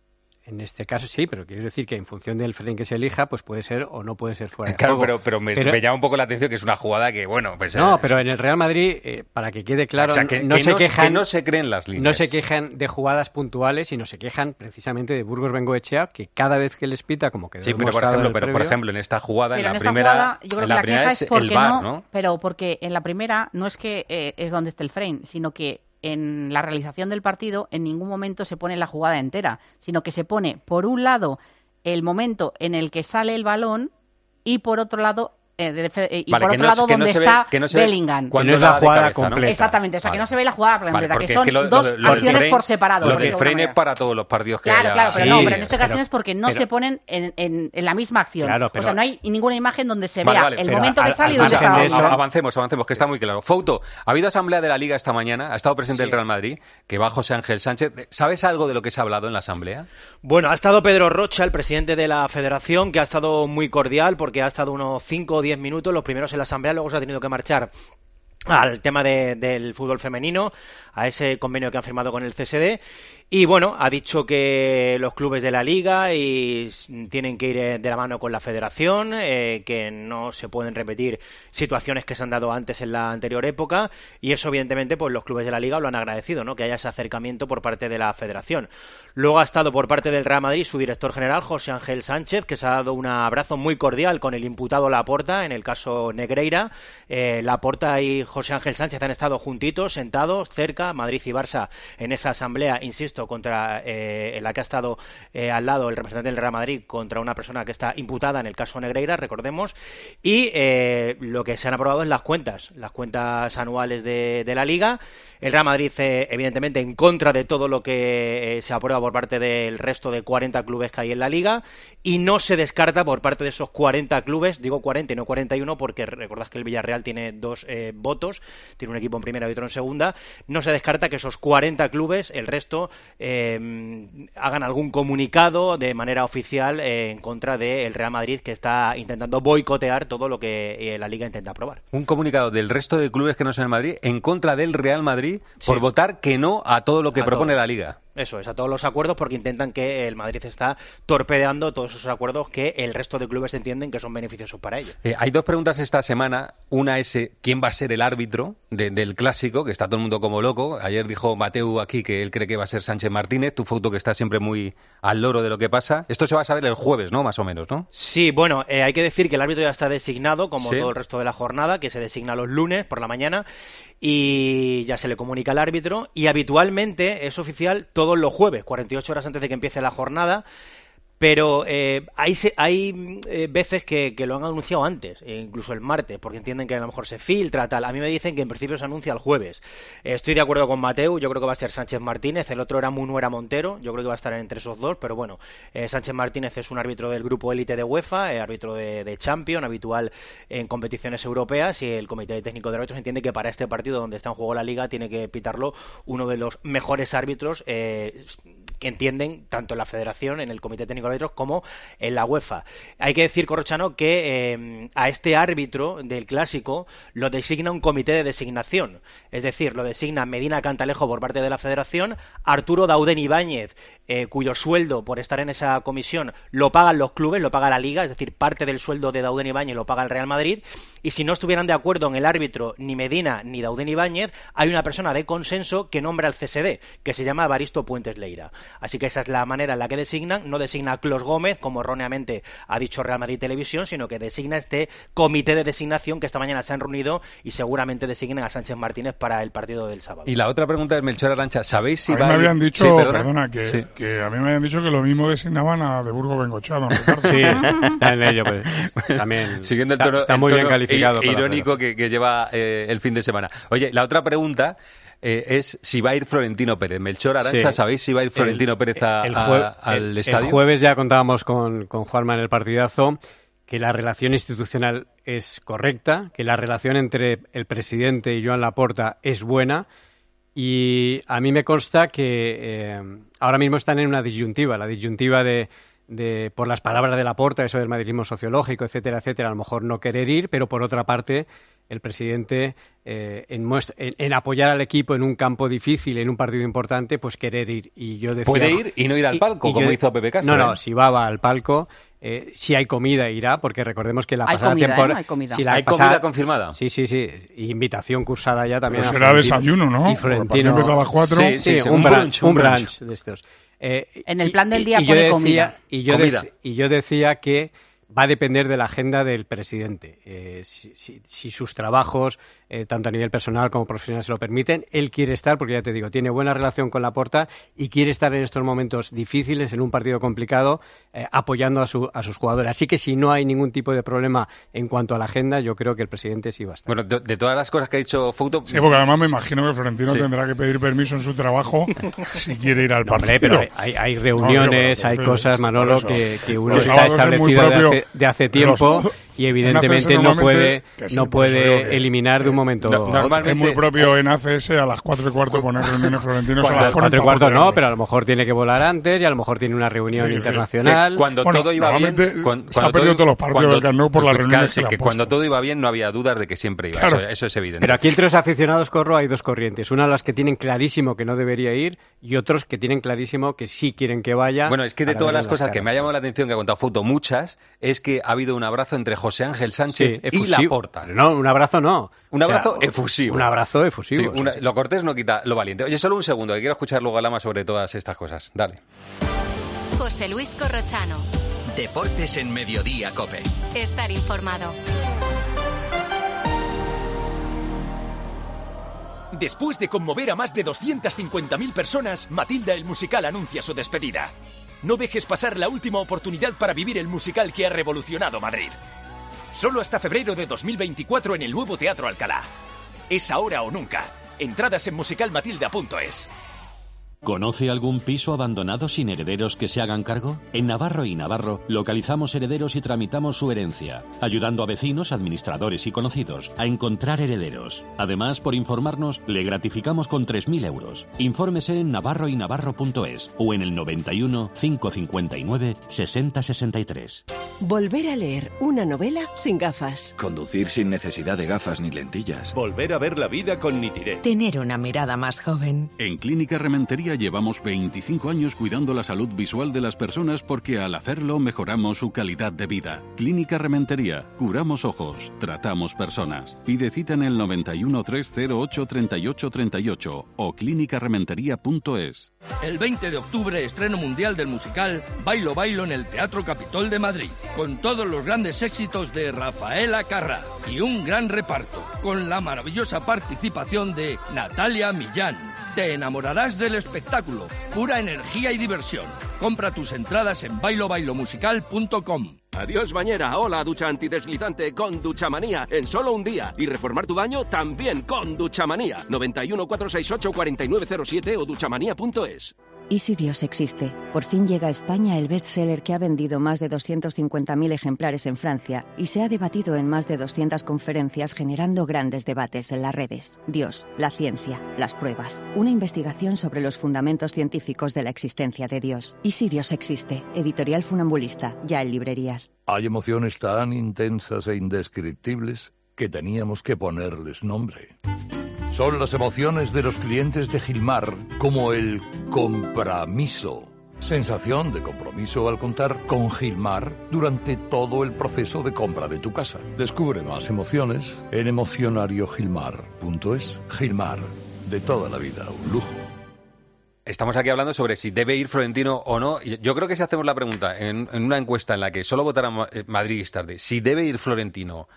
En este caso sí, pero quiero decir que en función del frame que se elija, pues puede ser o no puede ser fuera de claro, juego. pero, pero, me, pero me llama un poco la atención que es una jugada que, bueno, pues... No, eh, pero en el Real Madrid, eh, para que quede claro, o sea, que, no que se no, quejan... Que no se creen las líneas. No se quejan de jugadas puntuales, sino se quejan precisamente de Burgos Bengoechea, que cada vez que les pita, como que sí, pero por ejemplo, pero por ejemplo, en esta jugada, pero en la en esta primera... Jugada, yo creo en que la, la primera queja es es porque el V A R, no, ¿no? Pero porque en la primera no es que eh, es donde esté el frame, sino que en la realización del partido en ningún momento se pone la jugada entera, sino que se pone, por un lado, el momento en el que sale el balón y por otro lado eh, de, eh, y vale, por otro no, lado donde no está ve, no Bellingham. Cuando es la jugada cabeza, completa. ¿no? Exactamente, o sea, vale. que no se ve la jugada completa, vale, que son es que lo, dos lo, lo acciones frame, por separado. Lo por del frame es para todos los partidos que claro, haya. Claro, pero sí, no, pero en esta ocasión pero, es porque no pero, se ponen en, en, en la misma acción. Claro, pero, o sea, no hay ninguna imagen donde se vale, vea vale, el momento que a, sale y a, dónde está eso, Avancemos, avancemos, que está muy claro. Fouto, ha habido asamblea de la Liga esta mañana, ha estado presente sí. el Real Madrid, que va José Ángel Sánchez. ¿Sabes algo de lo que se ha hablado en la asamblea? Bueno, ha estado Pedro Rocha, el presidente de la Federación, que ha estado muy cordial porque ha estado unos cinco o diez minutos, los primeros en la asamblea, luego se ha tenido que marchar al tema de, del fútbol femenino, a ese convenio que han firmado con el C S D. Y bueno, ha dicho que los clubes de la Liga y tienen que ir de la mano con la Federación, eh, que no se pueden repetir situaciones que se han dado antes en la anterior época, y eso evidentemente pues los clubes de la Liga lo han agradecido, ¿no? Que haya ese acercamiento por parte de la Federación. Luego ha estado por parte del Real Madrid su director general, José Ángel Sánchez, que se ha dado un abrazo muy cordial con el imputado Laporta, en el caso Negreira. Eh, Laporta y José Ángel Sánchez han estado juntitos, sentados, cerca, Madrid y Barça, en esa asamblea, insisto, contra eh, en la que ha estado eh, al lado el representante del Real Madrid contra una persona que está imputada en el caso Negreira, recordemos, y eh, lo que se han aprobado es las cuentas, las cuentas anuales de, de la Liga. El Real Madrid, eh, evidentemente, en contra de todo lo que eh, se aprueba por parte del resto de cuarenta clubes que hay en la Liga, y no se descarta por parte de esos cuarenta clubes, digo cuarenta y no cuarenta y uno, porque recordad que el Villarreal tiene dos eh, votos, tiene un equipo en primera y otro en segunda, no se descarta que esos cuarenta clubes, el resto, eh, hagan algún comunicado de manera oficial eh, en contra del Real Madrid, que está intentando boicotear todo lo que eh, la Liga intenta aprobar. Un comunicado del resto de clubes que no son el Madrid en contra del Real Madrid por sí. votar que no a todo lo que a propone todo. la Liga. Eso es, a todos los acuerdos, porque intentan que el Madrid está torpedeando todos esos acuerdos que el resto de clubes entienden que son beneficiosos para ellos. Eh, hay dos preguntas esta semana. Una es eh, ¿quién va a ser el árbitro de, del Clásico? Que está todo el mundo como loco. Ayer dijo Mateu aquí que él cree que va a ser Sánchez Martínez. Tu Fouto, que está siempre muy al loro de lo que pasa. Esto se va a saber el jueves, ¿no? Más o menos, ¿no? Sí, bueno, eh, hay que decir que el árbitro ya está designado, como ¿Sí? todo el resto de la jornada, que se designa los lunes por la mañana, y ya se le comunica al árbitro, y habitualmente es oficial todos los jueves, cuarenta y ocho horas antes de que empiece la jornada. Pero eh, hay, hay eh, veces que, que lo han anunciado antes, eh, incluso el martes, porque entienden que a lo mejor se filtra, tal. A mí me dicen que en principio se anuncia el jueves. Eh, estoy de acuerdo con Mateu, yo creo que va a ser Sánchez Martínez, el otro era Munuera Montero, yo creo que va a estar entre esos dos, pero bueno, eh, Sánchez Martínez es un árbitro del grupo élite de UEFA, eh, árbitro de, de Champions, habitual en competiciones europeas, y el Comité Técnico de Árbitros entiende que para este partido donde está en juego la Liga tiene que pitarlo uno de los mejores árbitros eh, que entienden tanto en la Federación, en el Comité Técnico de Árbitros, como en la UEFA. Hay que decir, Corrochano, que eh, a este árbitro del Clásico lo designa un comité de designación, es decir, lo designa Medina Cantalejo por parte de la Federación, Arturo Dauden Ibáñez, eh, cuyo sueldo por estar en esa comisión lo pagan los clubes, lo paga la Liga, es decir, parte del sueldo de Dauden Ibáñez lo paga el Real Madrid, y si no estuvieran de acuerdo en el árbitro ni Medina ni Dauden Ibáñez, hay una persona de consenso que nombra al C S D, que se llama Evaristo Puentes Leira. así que esa es la manera en la que designan. No designa a Clos Gómez, como erróneamente ha dicho Real Madrid Televisión, sino que designa este comité de designación que esta mañana se han reunido y seguramente designen a Sánchez Martínez para el partido del sábado. Y la otra pregunta es, Melchor Arrancha, ¿sabéis si a mí va me a ir... habían dicho, sí, perdona, perdona que, sí. que a mí me habían dicho que lo mismo designaban a de Burgo Bengochea, don Ricardo. Sí, está, está en ello, pues, también siguiendo el tono, está, está el muy tono bien calificado. i- irónico que, que lleva eh, el fin de semana. Oye, la otra pregunta eh, es si va a ir Florentino Pérez. Melchor Arantxa, Sí. ¿sabéis si va a ir Florentino el, Pérez a, el jue- a, al el, estadio? El jueves ya contábamos con, con Juanma en el partidazo que la relación institucional es correcta, que la relación entre el presidente y Joan Laporta es buena, y a mí me consta que eh, ahora mismo están en una disyuntiva, la disyuntiva de, de por las palabras de Laporta, eso del madridismo sociológico, etcétera, etcétera, a lo mejor no querer ir, pero por otra parte el presidente eh, en, muest- en, en apoyar al equipo en un campo difícil, en un partido importante, pues querer ir. Y yo decía, Puede ir y no ir al palco, y- y como yo- hizo Pepe Castro. No, no, ¿eh? si va, va al palco. Eh, si hay comida, irá, porque recordemos que la Hay pasada comida, ¿eh? temporada... Hay comida. si la ¿Hay pasada- comida confirmada? Sí, sí, sí. Y invitación cursada ya también. Pero a será Florentino. desayuno, ¿no? Y Porque Florentino... empieza a las cuatro. Sí, sí, Sí, sí, un, un brunch, brunch, un un brunch brunch. de estos. Eh, En el y- plan del y- día y yo pone decía, comida. Y yo, Comida. dec- y yo decía que va a depender de la agenda del presidente. Eh, si, si- si sus trabajos, eh, tanto a nivel personal como profesional, se lo permiten, él quiere estar, porque ya te digo, tiene buena relación con Laporta y quiere estar en estos momentos difíciles, en un partido complicado, eh, apoyando a, su, a sus jugadores. Así que si no hay ningún tipo de problema en cuanto a la agenda, yo creo que el presidente sí va a estar. Bueno, de, de todas las cosas que ha dicho Fouto... Sí, porque además me imagino que Florentino Sí. tendrá que pedir permiso en su trabajo si quiere ir al No, hombre, partido. pero hay, hay reuniones, No, hay pero- cosas, Manolo, por que, eso. que uno Los está sábados es muy establecido de propio hace, de hace de tiempo los- y en evidentemente A C S no puede, que sí, no por eso digo puede que- eliminar de un momento No, a otro. normalmente- Es muy propio en A C S a las cuatro y cuarto poner reuniones florentinas. Cuando a a las las cuatro y para cuarto no, poderlo. pero a lo mejor tiene que volar antes y a lo mejor tiene una reunión Sí, sí. internacional. Que cuando Bueno, todo iba bien... normalmente cuan- se ha cuando perdido todo- todos los partidos cuando- del Camp Nou por las claro, reuniones sí, que le han que cuando puesto. todo iba bien no había dudas de que siempre iba. Claro. Eso, eso es evidente. Pero aquí entre los aficionados, Corro, hay dos corrientes. Una, las que tienen clarísimo que no debería ir y otros que tienen clarísimo que sí quieren que vaya. Bueno, es que de para todas verle las las cosas que caras. me ha llamado la atención que ha contado Fouto, muchas, es que ha habido un abrazo entre José Ángel Sánchez Sí, y efusivo. Laporta. No, un abrazo no. Un O sea, abrazo efusivo. Un abrazo efusivo. Sí, sí, una- sí. Lo cortés no quita lo valiente. Oye, solo un segundo, que quiero escuchar luego a Lama sobre todas estas cosas. Dale. José Luis Corrochano. Deportes en Mediodía, COPE. Estar informado. Después de conmover a más de doscientas cincuenta mil personas, Matilda el musical anuncia su despedida. No dejes pasar la última oportunidad para vivir el musical que ha revolucionado Madrid. Solo hasta febrero de dos mil veinticuatro en el nuevo Teatro Alcalá. Es ahora o nunca. Entradas en musicalmatilda punto es. ¿Conoce algún piso abandonado sin herederos que se hagan cargo? En Navarro y Navarro localizamos herederos y tramitamos su herencia, ayudando a vecinos, administradores y conocidos a encontrar herederos. Además, por informarnos, le gratificamos con tres mil euros. Infórmese en navarro y navarro punto es o en el noventa y uno, cinco cincuenta y nueve, sesenta sesenta y tres. Volver a leer una novela sin gafas. Conducir sin necesidad de gafas ni lentillas. Volver a ver la vida con nitidez. Tener una mirada más joven. En Clínica Rementería llevamos veinticinco años cuidando la salud visual de las personas porque al hacerlo mejoramos su calidad de vida. Clínica Rementería. Curamos ojos. Tratamos personas. Pide cita en el noventa y uno, trescientos ocho, treinta y ocho treinta y ocho o clínica rementería punto es. El veinte de octubre, estreno mundial del musical Bailo Bailo en el Teatro Capitol de Madrid, con todos los grandes éxitos de Rafaela Carrà y un gran reparto, con la maravillosa participación de Natalia Millán. Te enamorarás del espectáculo, pura energía y diversión. Compra tus entradas en bailo bailo musical punto com. Adiós bañera, hola ducha antideslizante con Duchamanía en solo un día. Y reformar tu baño también con Duchamanía. noventa y uno, cuatrocientos sesenta y ocho, cuarenta y nueve cero siete o duchamanía punto es. ¿Y si Dios existe? Por fin llega a España el bestseller que ha vendido más de doscientos cincuenta mil ejemplares en Francia y se ha debatido en más de doscientas conferencias generando grandes debates en las redes. Dios, la ciencia, las pruebas. Una investigación sobre los fundamentos científicos de la existencia de Dios. ¿Y si Dios existe? Editorial Funambulista, ya en librerías. Hay emociones tan intensas e indescriptibles que teníamos que ponerles nombre. Son las emociones de los clientes de Gilmar, como el compromiso. Sensación de compromiso al contar con Gilmar durante todo el proceso de compra de tu casa. Descubre más emociones en emocionariogilmar punto es. Gilmar, de toda la vida, un lujo. estamos aquí hablando sobre si debe ir Florentino o no. Yo creo que si hacemos la pregunta en, en una encuesta en la que solo votarán madridistas de si debe ir Florentino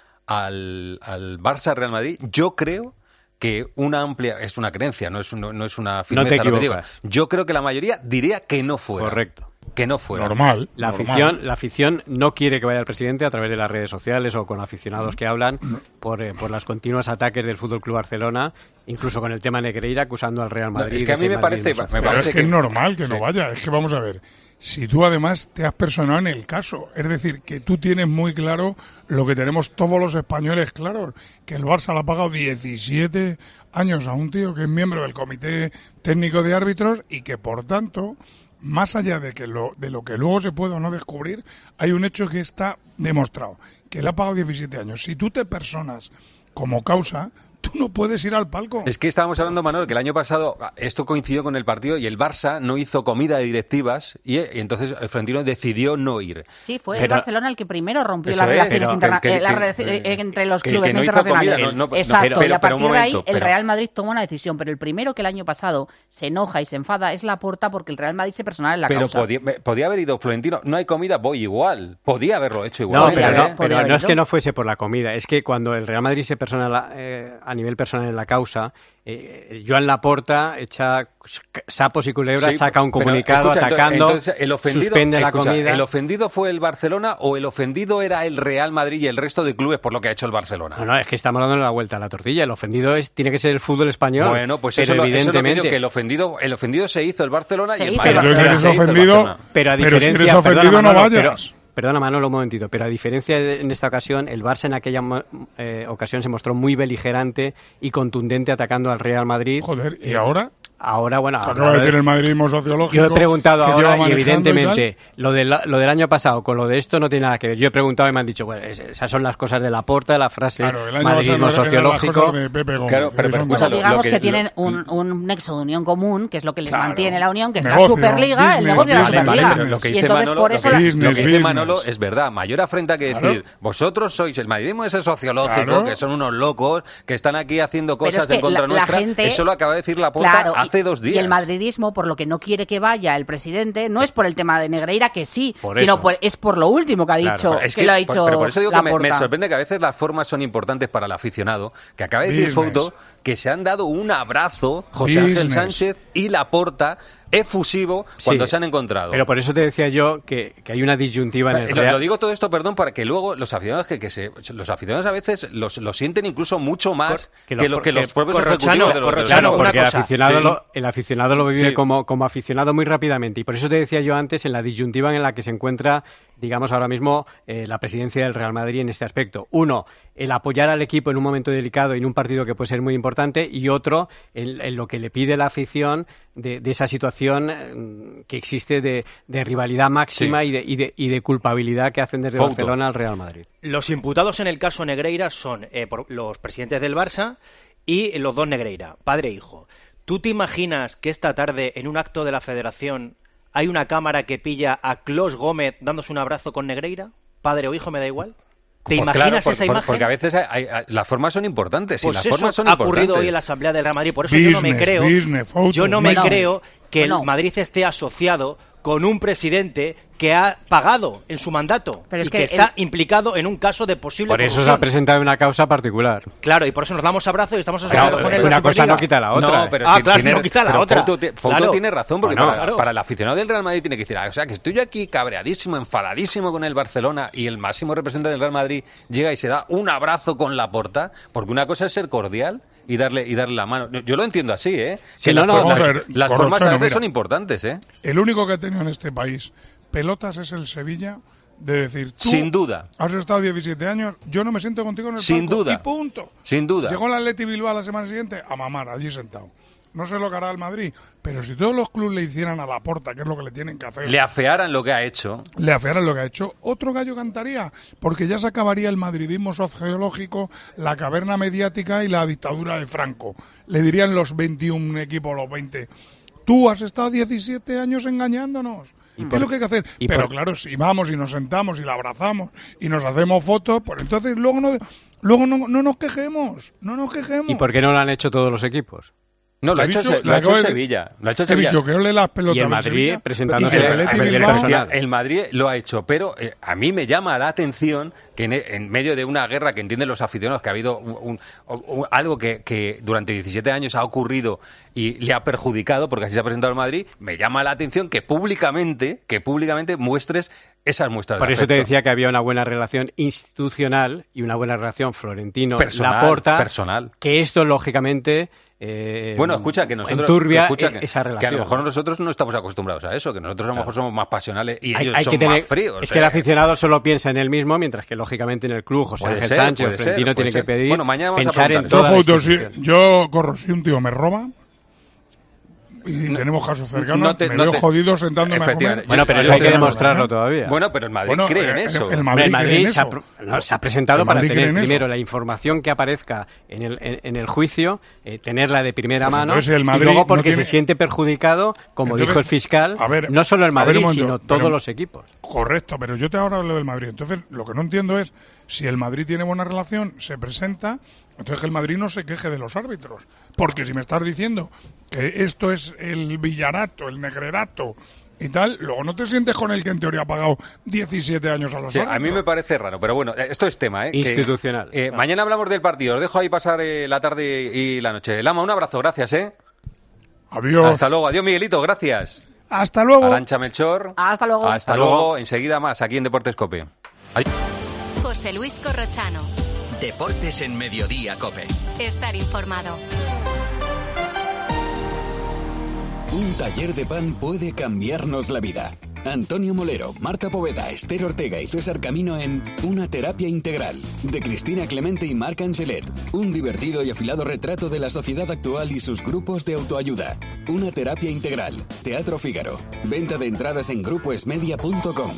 al, al Barça Real Madrid, yo creo que una amplia, es una creencia, no es, no, no es una firmeza. No te lo que digo. equivocas. Yo creo que la mayoría diría que no fuera. Correcto. Que no fuera. Normal. La normal. afición, la afición no quiere que vaya el presidente a través de las redes sociales o con aficionados que hablan por, eh, por los continuos ataques del Fútbol Club Barcelona, incluso con el tema Negreira acusando al Real Madrid. No, es que a mí me parece, me Pero parece es que, que es normal que sí. no vaya. Es que vamos a ver. Si tú además te has personado en el caso, es decir, que tú tienes muy claro lo que tenemos todos los españoles claros, que el Barça le ha pagado diecisiete años a un tío que es miembro del Comité Técnico de Árbitros y que, por tanto, más allá de que lo, de lo que luego se pueda o no descubrir, hay un hecho que está demostrado, que le ha pagado diecisiete años. Si tú te personas como causa, tú no puedes ir al palco. Es que estábamos hablando, Manuel, que el año pasado esto coincidió con el partido y el Barça no hizo comida de directivas y, y entonces Florentino decidió no ir. Sí, fue pero, el Barcelona el que primero rompió las relaciones es, interna que, que, la que, relac que, entre los que, clubes que no internacionales. Comida, no, no, Exacto, no, pero, y a partir momento, de ahí el pero... Real Madrid toma una decisión, pero el primero que el año pasado se enoja y se enfada es Laporta porque el Real Madrid se personal en la pero causa. Podía, podía haber ido Florentino, no hay comida, voy igual. Podía haberlo hecho igual. No, pero, ¿eh? no, pero no es que no fuese por la comida, es que cuando el Real Madrid se persona eh, a nivel personal en la causa, eh, Joan Laporta echa sapos y culebras, sí, saca un comunicado escucha, atacando, entonces, el ofendido, suspende escucha, la comida. ¿El ofendido fue el Barcelona o el ofendido era el Real Madrid y el resto de clubes por lo que ha hecho el Barcelona? No, no, es que estamos dando la vuelta a la tortilla. El ofendido es tiene que ser el fútbol español. Bueno, pues pero eso, evidentemente eso es lo que digo, que el ofendido, el ofendido se hizo el Barcelona se y el hizo, Madrid. Pero si eres ofendido, pero a pero diferencia, si eres ofendido perdona, no Manolo, vayas. Pero, Perdona, Manolo, un momentito, pero a diferencia de en esta ocasión, el Barça en aquella eh, ocasión se mostró muy beligerante y contundente atacando al Real Madrid. Joder, ¿y ahora? Ahora, bueno... Te acabo de decir el madridismo sociológico. Yo he preguntado que ahora y evidentemente y lo, de la, lo del año pasado con lo de esto no tiene nada que ver. Yo he preguntado y me han dicho, bueno, esas son las cosas de Laporta, la frase claro, el año madridismo sociológico. De Pepe Gómez, claro, pero, pero escucha, bueno, digamos que, que, que tienen lo, un, un nexo de unión común, que es lo que les claro, mantiene la unión, que es negocio, la Superliga, business, el negocio de la vale, Superliga. vale, lo que dice y entonces Manolo, por eso lo que, la... business, lo que dice Manolo business. es verdad. Mayor afrenta que decir, claro. vosotros sois el madridismo ese sociológico, claro. que son unos locos, que están aquí haciendo cosas es que en contra la, nuestra. La gente, eso lo acaba de decir Laporta claro, hace y, dos días. Y el madridismo, por lo que no quiere que vaya el presidente, no es por el tema de Negreira, que sí, por sino eso. por, es por lo último que ha Claro, dicho, es que, que, lo ha dicho pero por eso digo que me, me Laporta. sorprende que a veces las formas son importantes para el aficionado, que acaba de decir Business. Fouto que se han dado un abrazo José Ángel Business. Sánchez y Laporta efusivo cuando Sí, se han encontrado. Pero por eso te decía yo que, que hay una disyuntiva en el Lo, Real. lo digo todo esto, perdón, para que luego los aficionados que, que se, los aficionados a veces los, los sienten incluso mucho más que que, lo- lo, que que- los propios Corrochano, ejecutivos de los, Corrochano, de los- Claro, una porque el cosa. aficionado, Sí. lo, el aficionado lo vive Sí. como, como aficionado muy rápidamente. Y por eso te decía yo antes en la disyuntiva en la que se encuentra, digamos, ahora mismo eh, la presidencia del Real Madrid en este aspecto. Uno, el apoyar al equipo en un momento delicado y en un partido que puede ser muy importante. Y otro, en, en lo que le pide la afición de, de esa situación eh, que existe de, de rivalidad máxima Sí. y, de, y, de, y de culpabilidad que hacen desde Fouto. Barcelona al Real Madrid. Los imputados en el caso Negreira son eh, por los presidentes del Barça y los dos Negreira, padre e hijo. ¿Tú te imaginas que esta tarde, en un acto de la Federación, hay una cámara que pilla a Clos Gómez dándose un abrazo con Negreira? ¿Padre o hijo, me da igual? ¿Te Por- imaginas claro, por- esa por- imagen? Porque a veces hay- hay- hay- las formas son importantes. Pues y las eso formas son ha ocurrido importantes. hoy en la Asamblea del Real Madrid. Por eso yo no me Business, creo, business, Fouto, yo no me business. creo que Bueno. el Madrid esté asociado con un presidente que ha pagado en su mandato Pero es y que, que está el- implicado en un caso de posible Por eso se corrupción. ha presentado una causa particular. Claro, y por eso nos damos abrazos y estamos asociados Claro, con él. una la cosa Superliga. no quita la otra. No, pero Ah, ti- claro, tiene, no quita la pero otra. Fouto, ti- Fouto Claro. tiene razón, porque Bueno, para, claro. para el aficionado del Real Madrid tiene que decir, ah, o sea, que estoy yo aquí cabreadísimo, enfadadísimo con el Barcelona y el máximo representante del Real Madrid llega y se da un abrazo con Laporta, porque una cosa es ser cordial y darle y darle la mano. Yo lo entiendo así, ¿eh? Sí, Que no, las, no, for- vamos las- a ver, las Corrochano, formas a veces mira. son importantes, ¿eh? El único que ha tenido en este país pelotas es el Sevilla, de decir, tú Sin duda. has estado diecisiete años, yo no me siento contigo en el Sin palco, duda. y punto. Sin duda. Llegó el Atleti Bilbao la semana siguiente a mamar, allí sentado. No sé lo que hará el Madrid, pero si todos los clubes le hicieran a Laporta, que es lo que le tienen que hacer, Le afearan lo que ha hecho. le afearan lo que ha hecho, otro gallo cantaría, porque ya se acabaría el madridismo sociológico, la caverna mediática y la dictadura de Franco. Le dirían los veintiún equipos, los veinte, tú has estado diecisiete años engañándonos. ¿Qué por- es lo que hay que hacer? y Pero por- claro, si vamos y nos sentamos y la abrazamos y nos hacemos fotos, pues entonces luego no, luego no, no nos quejemos, no nos quejemos. ¿Y por qué no lo han hecho todos los equipos? No, lo ha hecho, dicho, lo ha hecho de, Sevilla. Lo ha hecho he Sevilla. dicho que ole las pelotas. Y el Madrid presentándose el, el, el Madrid lo ha hecho, pero eh, a mí me llama la atención que en, en medio de una guerra que entienden los aficionados, que ha habido un, un, un, algo que, que durante diecisiete años ha ocurrido y le ha perjudicado, porque así se ha presentado el Madrid, me llama la atención que públicamente, que públicamente muestres esas muestras. Por de eso afecto. te decía que había una buena relación institucional y una buena relación Florentino personal, Laporta, personal. que esto lógicamente eh, bueno, escucha que nosotros enturbia escucha que, esa relación. Que a lo mejor nosotros no estamos acostumbrados a eso, que nosotros a lo mejor somos más pasionales y hay, ellos hay son que tener, más fríos. Es eh. que el aficionado solo piensa en él mismo, mientras que lógicamente en el club José Puede Ángel ser, Sánchez o puede Florentino ser, tiene puede que pedir Bueno, mañana vamos pensar a en toda yo, la foto, si, yo corro, si un tío me roba y no, tenemos casos cercanos, no te, me no veo te, jodido sentándome a comer. Bueno, pero eso hay que demostrarlo todavía. Bueno, pero el Madrid bueno, cree en eh, eso. El Madrid, el Madrid cree en se, ha, eso. no, se ha presentado El para Madrid tener cree en primero eso. la información que aparezca en el, en, en el juicio, eh, tenerla de primera Pues mano, entonces, el Madrid y luego porque no tiene... se siente perjudicado, como Entonces, dijo el fiscal, a ver, no solo el a ver, Madrid, un momento, sino todos pero- los equipos. Correcto, pero yo te ahora hablo del Madrid. Entonces, lo que no entiendo es si el Madrid tiene buena relación, se presenta, entonces que el Madrid no se queje de los árbitros. Porque si me estás diciendo que esto es el villarato, el negrerato y tal, luego no te sientes con el que en teoría ha pagado diecisiete años a los Sí, árbitros. a mí me parece raro, pero bueno, esto es tema, ¿eh? Institucional. Que, eh, mañana hablamos del partido. Os dejo ahí pasar eh, la tarde y la noche. Lama, un abrazo, gracias, ¿eh? Adiós. Hasta luego. Adiós, Miguelito, gracias. Hasta luego. Arancha Melchor. Hasta luego. Hasta, Hasta luego. luego. Enseguida más, aquí en Deportes Cope. Adiós. José Luis Corrochano. Deportes en Mediodía, COPE. Estar informado. Un taller de pan puede cambiarnos la vida. Antonio Molero, Marta Poveda, Esther Ortega y César Camino en Una terapia integral, de Cristina Clemente y Marc Angelet. Un divertido y afilado retrato de la sociedad actual y sus grupos de autoayuda. Una terapia integral. Teatro Fígaro. Venta de entradas en grupo esmedia punto com.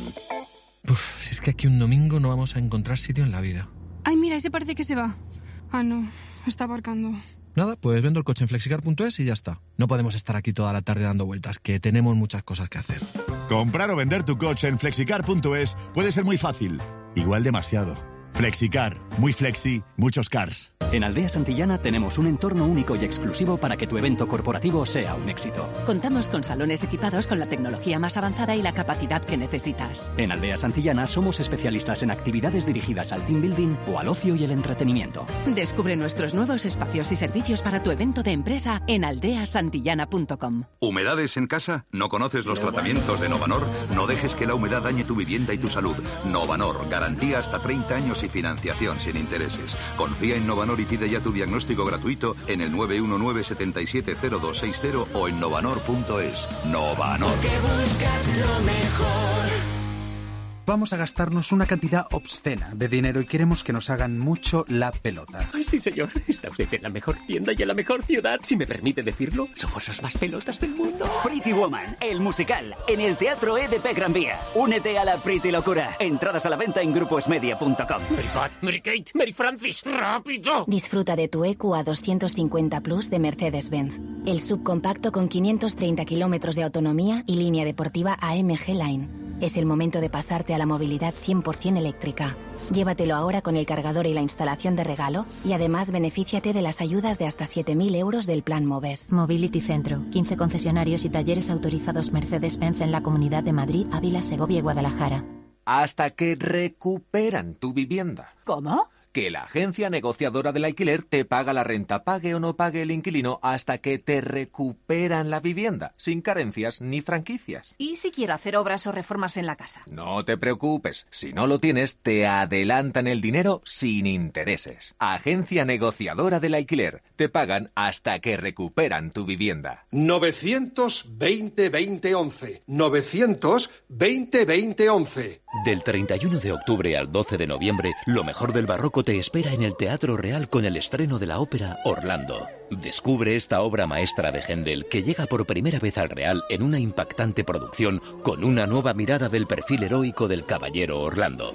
Uf, si es que aquí un domingo no vamos a encontrar sitio en la vida. Ay, mira, ese parece que se va. Ah, no, está aparcando. Nada, pues vendo el coche en flexicar punto es y ya está. No podemos estar aquí toda la tarde dando vueltas, que tenemos muchas cosas que hacer. Comprar o vender tu coche en flexicar punto es puede ser muy fácil, igual demasiado. Flexicar, muy flexi, muchos cars. En Aldea Santillana tenemos un entorno único y exclusivo para que tu evento corporativo sea un éxito. Contamos con salones equipados con la tecnología más avanzada y la capacidad que necesitas. En Aldea Santillana somos especialistas en actividades dirigidas al team building o al ocio y el entretenimiento. Descubre nuestros nuevos espacios y servicios para tu evento de empresa en aldea santillana punto com. ¿Humedades en casa? ¿No conoces los tratamientos de Novanor? No dejes que la humedad dañe tu vivienda y tu salud. Novanor, garantía hasta treinta años y financiación sin intereses. Confía en Novanor y pide ya tu diagnóstico gratuito en el nueve uno nueve, siete siete cero dos seis cero o en novanor punto es. Novanor. Que buscas lo mejor. Vamos a gastarnos una cantidad obscena de dinero y queremos que nos hagan mucho la pelota. Ay, sí, señor. Está usted en la mejor tienda y en la mejor ciudad. Si me permite decirlo, somos los más pelotas del mundo. Pretty Woman, el musical, en el Teatro E D P Gran Vía. Únete a la Pretty Locura. Entradas a la venta en grupo esmedia punto com. Mary Pat, Mary Kate, Mary Francis, ¡rápido! Disfruta de tu E Q A doscientos cincuenta Plus de Mercedes-Benz. El subcompacto con quinientos treinta kilómetros de autonomía y línea deportiva A M G Line. Es el momento de pasarte a la movilidad cien por ciento eléctrica. Llévatelo ahora con el cargador y la instalación de regalo y además benefíciate de las ayudas de hasta siete mil euros del Plan Moves. Mobility Centro. quince concesionarios y talleres autorizados Mercedes-Benz en la Comunidad de Madrid, Ávila, Segovia y Guadalajara. Hasta que recuperan tu vivienda. ¿Cómo? Que la agencia negociadora del alquiler te paga la renta, pague o no pague el inquilino, hasta que te recuperan la vivienda, sin carencias ni franquicias. ¿Y si quiero hacer obras o reformas en la casa? No te preocupes, si no lo tienes, te adelantan el dinero sin intereses. Agencia negociadora del alquiler, te pagan hasta que recuperan tu vivienda. novecientos veinte veinte once. novecientos veinte veinte once. Del treinta y uno de octubre al doce de noviembre, lo mejor del barroco te espera en el Teatro Real con el estreno de la ópera Orlando. Descubre esta obra maestra de Händel que llega por primera vez al Real en una impactante producción con una nueva mirada del perfil heroico del caballero Orlando.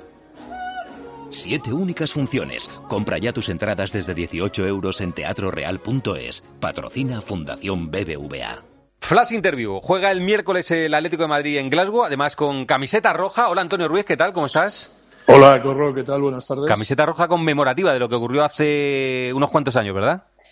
Siete únicas funciones. Compra ya tus entradas desde dieciocho euros en teatro real punto es. Patrocina Fundación B B V A. Flash Interview. Juega el miércoles el Atlético de Madrid en Glasgow, además con camiseta roja. Hola, Antonio Ruiz, ¿qué tal? ¿Cómo estás? Hola, Corro, ¿qué tal? Buenas tardes. Camiseta roja conmemorativa de lo que ocurrió hace unos cuantos años, ¿verdad?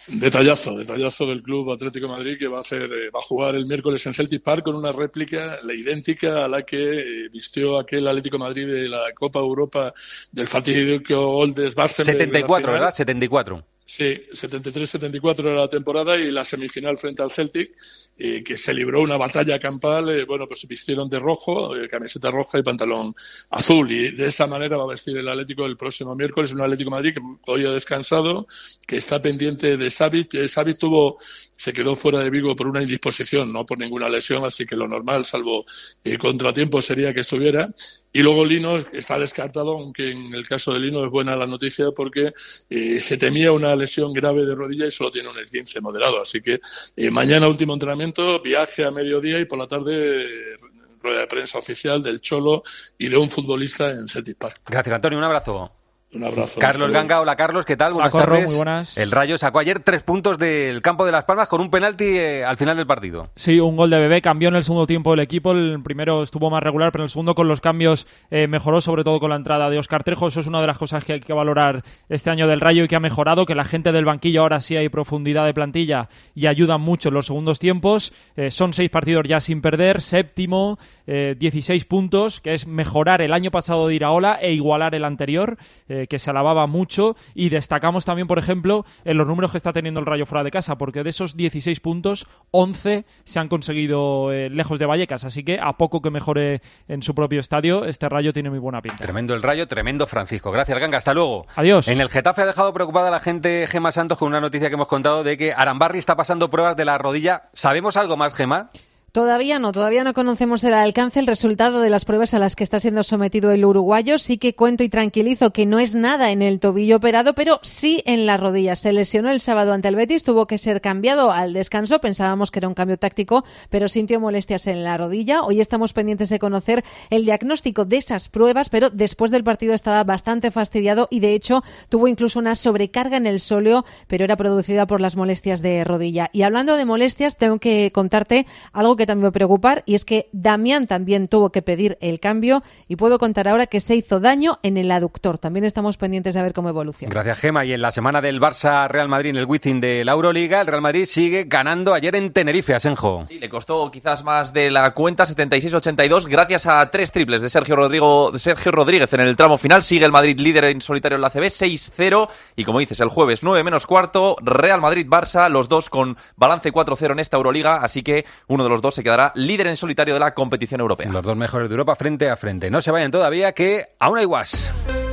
Detallazo, detallazo del Club Atlético de Madrid que va a hacer, eh, va a jugar el miércoles en Celtic Park con una réplica la idéntica a la que eh, vistió aquel Atlético de Madrid de la Copa Europa del fatídico gol de Schwarzenberg. setenta y cuatro, ¿verdad? setenta y cuatro. Sí, setenta y tres setenta y cuatro era la temporada y la semifinal frente al Celtic, eh, que se libró una batalla campal. Eh, bueno, pues se vistieron de rojo, eh, camiseta roja y pantalón azul, y de esa manera va a vestir el Atlético el próximo miércoles, un Atlético de Madrid que hoy ha descansado, que está pendiente de Savic. Eh, Savic tuvo, se quedó fuera de Vigo por una indisposición, no por ninguna lesión, así que lo normal, salvo eh, contratiempo, sería que estuviera. Y luego Lino está descartado, aunque en el caso de Lino es buena la noticia porque eh, se temía una lesión grave de rodilla y solo tiene un esguince moderado. Así que eh, mañana último entrenamiento, viaje a mediodía y por la tarde eh, rueda de prensa oficial del Cholo y de un futbolista en Celtic Park. Gracias, Antonio. Un abrazo. Un abrazo. Carlos Ganga, hola Carlos, ¿qué tal? Buenas Corro, tardes. muy buenas. El Rayo sacó ayer tres puntos del campo de Las Palmas con un penalti eh, al final del partido. Sí, un gol de Bebé, cambió en el segundo tiempo el equipo, el primero estuvo más regular, pero en el segundo con los cambios eh, mejoró, sobre todo con la entrada de Óscar Trejo. Eso es una de las cosas que hay que valorar este año del Rayo y que ha mejorado, que la gente del banquillo ahora sí hay profundidad de plantilla y ayudan mucho en los segundos tiempos. Eh, son seis partidos ya sin perder, séptimo, eh, dieciséis puntos, que es mejorar el año pasado de Iraola e igualar el anterior, eh, que se alababa mucho. Mucho, y destacamos también, por ejemplo, en los números que está teniendo el Rayo fuera de casa, porque de esos dieciséis puntos, once se han conseguido eh, lejos de Vallecas, así que a poco que mejore en su propio estadio, este Rayo tiene muy buena pinta. Tremendo el Rayo, tremendo Francisco. Gracias, Ganga, hasta luego. Adiós. En el Getafe ha dejado preocupada a la gente Gemma Santos con una noticia que hemos contado de que Arambarri está pasando pruebas de la rodilla. ¿Sabemos algo más, Gemma? Todavía no, todavía no conocemos el alcance, el resultado de las pruebas a las que está siendo sometido el uruguayo. Sí que cuento y tranquilizo que no es nada en el tobillo operado, pero sí en la rodilla. Se lesionó el sábado ante el Betis, tuvo que ser cambiado al descanso. Pensábamos que era un cambio táctico, pero sintió molestias en la rodilla. Hoy estamos pendientes de conocer el diagnóstico de esas pruebas, pero después del partido estaba bastante fastidiado y de hecho tuvo incluso una sobrecarga en el sóleo, pero era producida por las molestias de rodilla. Y hablando de molestias, tengo que contarte algo que también me preocupar, y es que Damián también tuvo que pedir el cambio y puedo contar ahora que se hizo daño en el aductor. También estamos pendientes de ver cómo evoluciona. Gracias, Gema. Y en la semana del Barça-Real Madrid en el Wizzing de la Euroliga, el Real Madrid sigue ganando ayer en Tenerife, Asenjo. Sí, le costó quizás más de la cuenta, setenta y seis ochenta y dos, gracias a tres triples de Sergio, Rodrigo, de Sergio Rodríguez en el tramo final. Sigue el Madrid líder en solitario en la A C B, seis cero, y como dices, el jueves nueve menos cuarto, Real Madrid-Barça, los dos con balance cuatro cero en esta Euroliga, así que uno de los dos se quedará líder en solitario de la competición europea. Los dos mejores de Europa frente a frente. No se vayan todavía, que aún hay guas.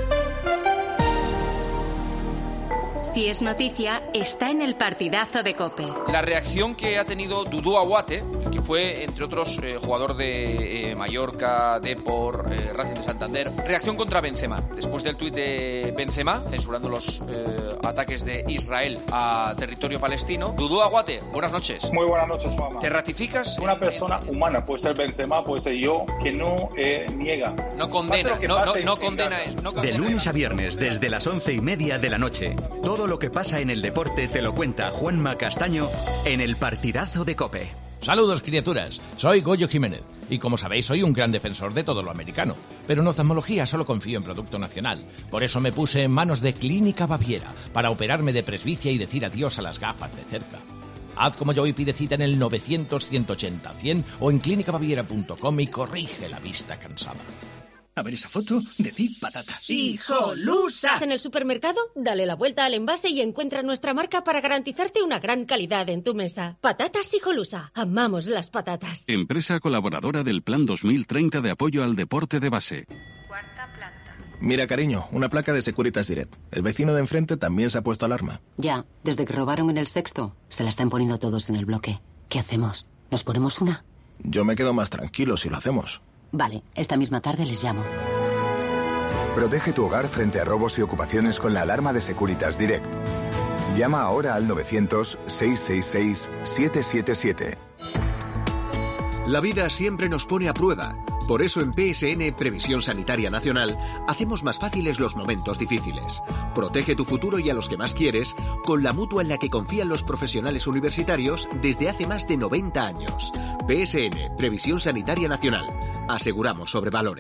Si es noticia, está en el partidazo de COPE. La reacción que ha tenido Dudu Aguate, que fue, entre otros, eh, jugador de eh, Mallorca, Depor, eh, Racing de Santander. Reacción contra Benzema. Después del tuit de Benzema, censurando los eh, ataques de Israel a territorio palestino. Dudu Aguate, buenas noches. Muy buenas noches, Juanma. ¿Te ratificas? Una persona humana, puede ser Benzema, puede ser yo, que no eh, niega. No condena, no, no, no condena eso. No condena de lunes a viernes, desde las once y media de la noche. Todo lo que pasa en el deporte te lo cuenta Juanma Castaño en el partidazo de COPE. Saludos, criaturas. Soy Goyo Jiménez y, como sabéis, soy un gran defensor de todo lo americano. Pero en oftalmología solo confío en producto nacional. Por eso me puse en manos de Clínica Baviera para operarme de presbicia y decir adiós a las gafas de cerca. Haz como yo y pide cita en el novecientos, ciento ochenta, cien o en clínica baviera punto com y corrige la vista cansada. A ver esa foto, decid patata. ¡Hijolusa! En el supermercado, dale la vuelta al envase y encuentra nuestra marca para garantizarte una gran calidad en tu mesa. Patatas Hijolusa. Amamos las patatas. Empresa colaboradora del Plan dos mil treinta de apoyo al deporte de base. Mira, cariño, una placa de Securitas Direct. El vecino de enfrente también se ha puesto alarma. Ya, desde que robaron en el sexto, se la están poniendo todos en el bloque. ¿Qué hacemos? ¿Nos ponemos una? Yo me quedo más tranquilo si lo hacemos. Vale, esta misma tarde les llamo. Protege tu hogar frente a robos y ocupaciones con la alarma de Securitas Direct. Llama ahora al novecientos, seiscientos sesenta y seis, setecientos setenta y siete. La vida siempre nos pone a prueba. Por eso en P S N, Previsión Sanitaria Nacional, hacemos más fáciles los momentos difíciles. Protege tu futuro y a los que más quieres con la mutua en la que confían los profesionales universitarios desde hace más de noventa años. P S N, Previsión Sanitaria Nacional. Aseguramos sobre valores.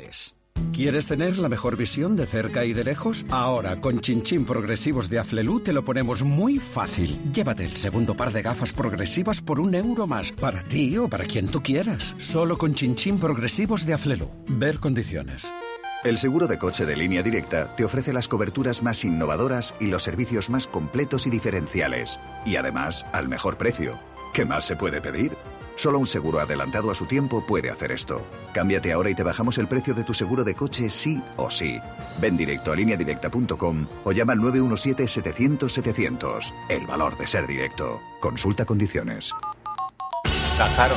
¿Quieres tener la mejor visión de cerca y de lejos? Ahora, con Chinchín progresivos de Aflelu te lo ponemos muy fácil. Llévate el segundo par de gafas progresivas por un euro más, para ti o para quien tú quieras. Solo con Chinchín progresivos de Aflelu. Ver condiciones. El seguro de coche de Línea Directa te ofrece las coberturas más innovadoras y los servicios más completos y diferenciales. Y además, al mejor precio. ¿Qué más se puede pedir? Solo un seguro adelantado a su tiempo puede hacer esto. Cámbiate ahora y te bajamos el precio de tu seguro de coche sí o sí. Ven directo a línea directa punto com o llama al nueve uno siete, setecientos, setecientos. El valor de ser directo. Consulta condiciones. Tajaron.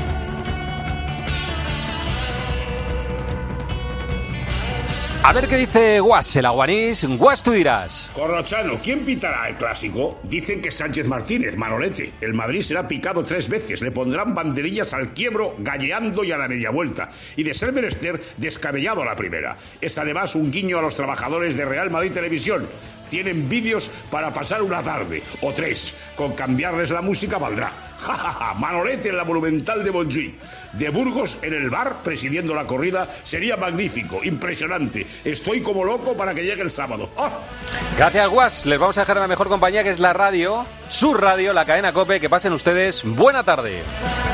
A ver qué dice Guas, el aguanís. Guas, tú dirás. Corrochano, ¿quién pitará el clásico? Dicen que Sánchez Martínez, Manolete. El Madrid será picado tres veces. Le pondrán banderillas al quiebro, galleando y a la media vuelta. Y de ser menester, descabellado a la primera. Es además un guiño a los trabajadores de Real Madrid Televisión. Tienen vídeos para pasar una tarde, o tres. Con cambiarles la música valdrá. Ja, ja, ja. Manolete en la Monumental de Montjuic. De Burgos en el bar, presidiendo la corrida, sería magnífico, impresionante. Estoy como loco para que llegue el sábado. ¡Oh! Gracias, Guas. Les vamos a dejar la mejor compañía, que es la radio, su radio, la cadena COPE. Que pasen ustedes buena tarde.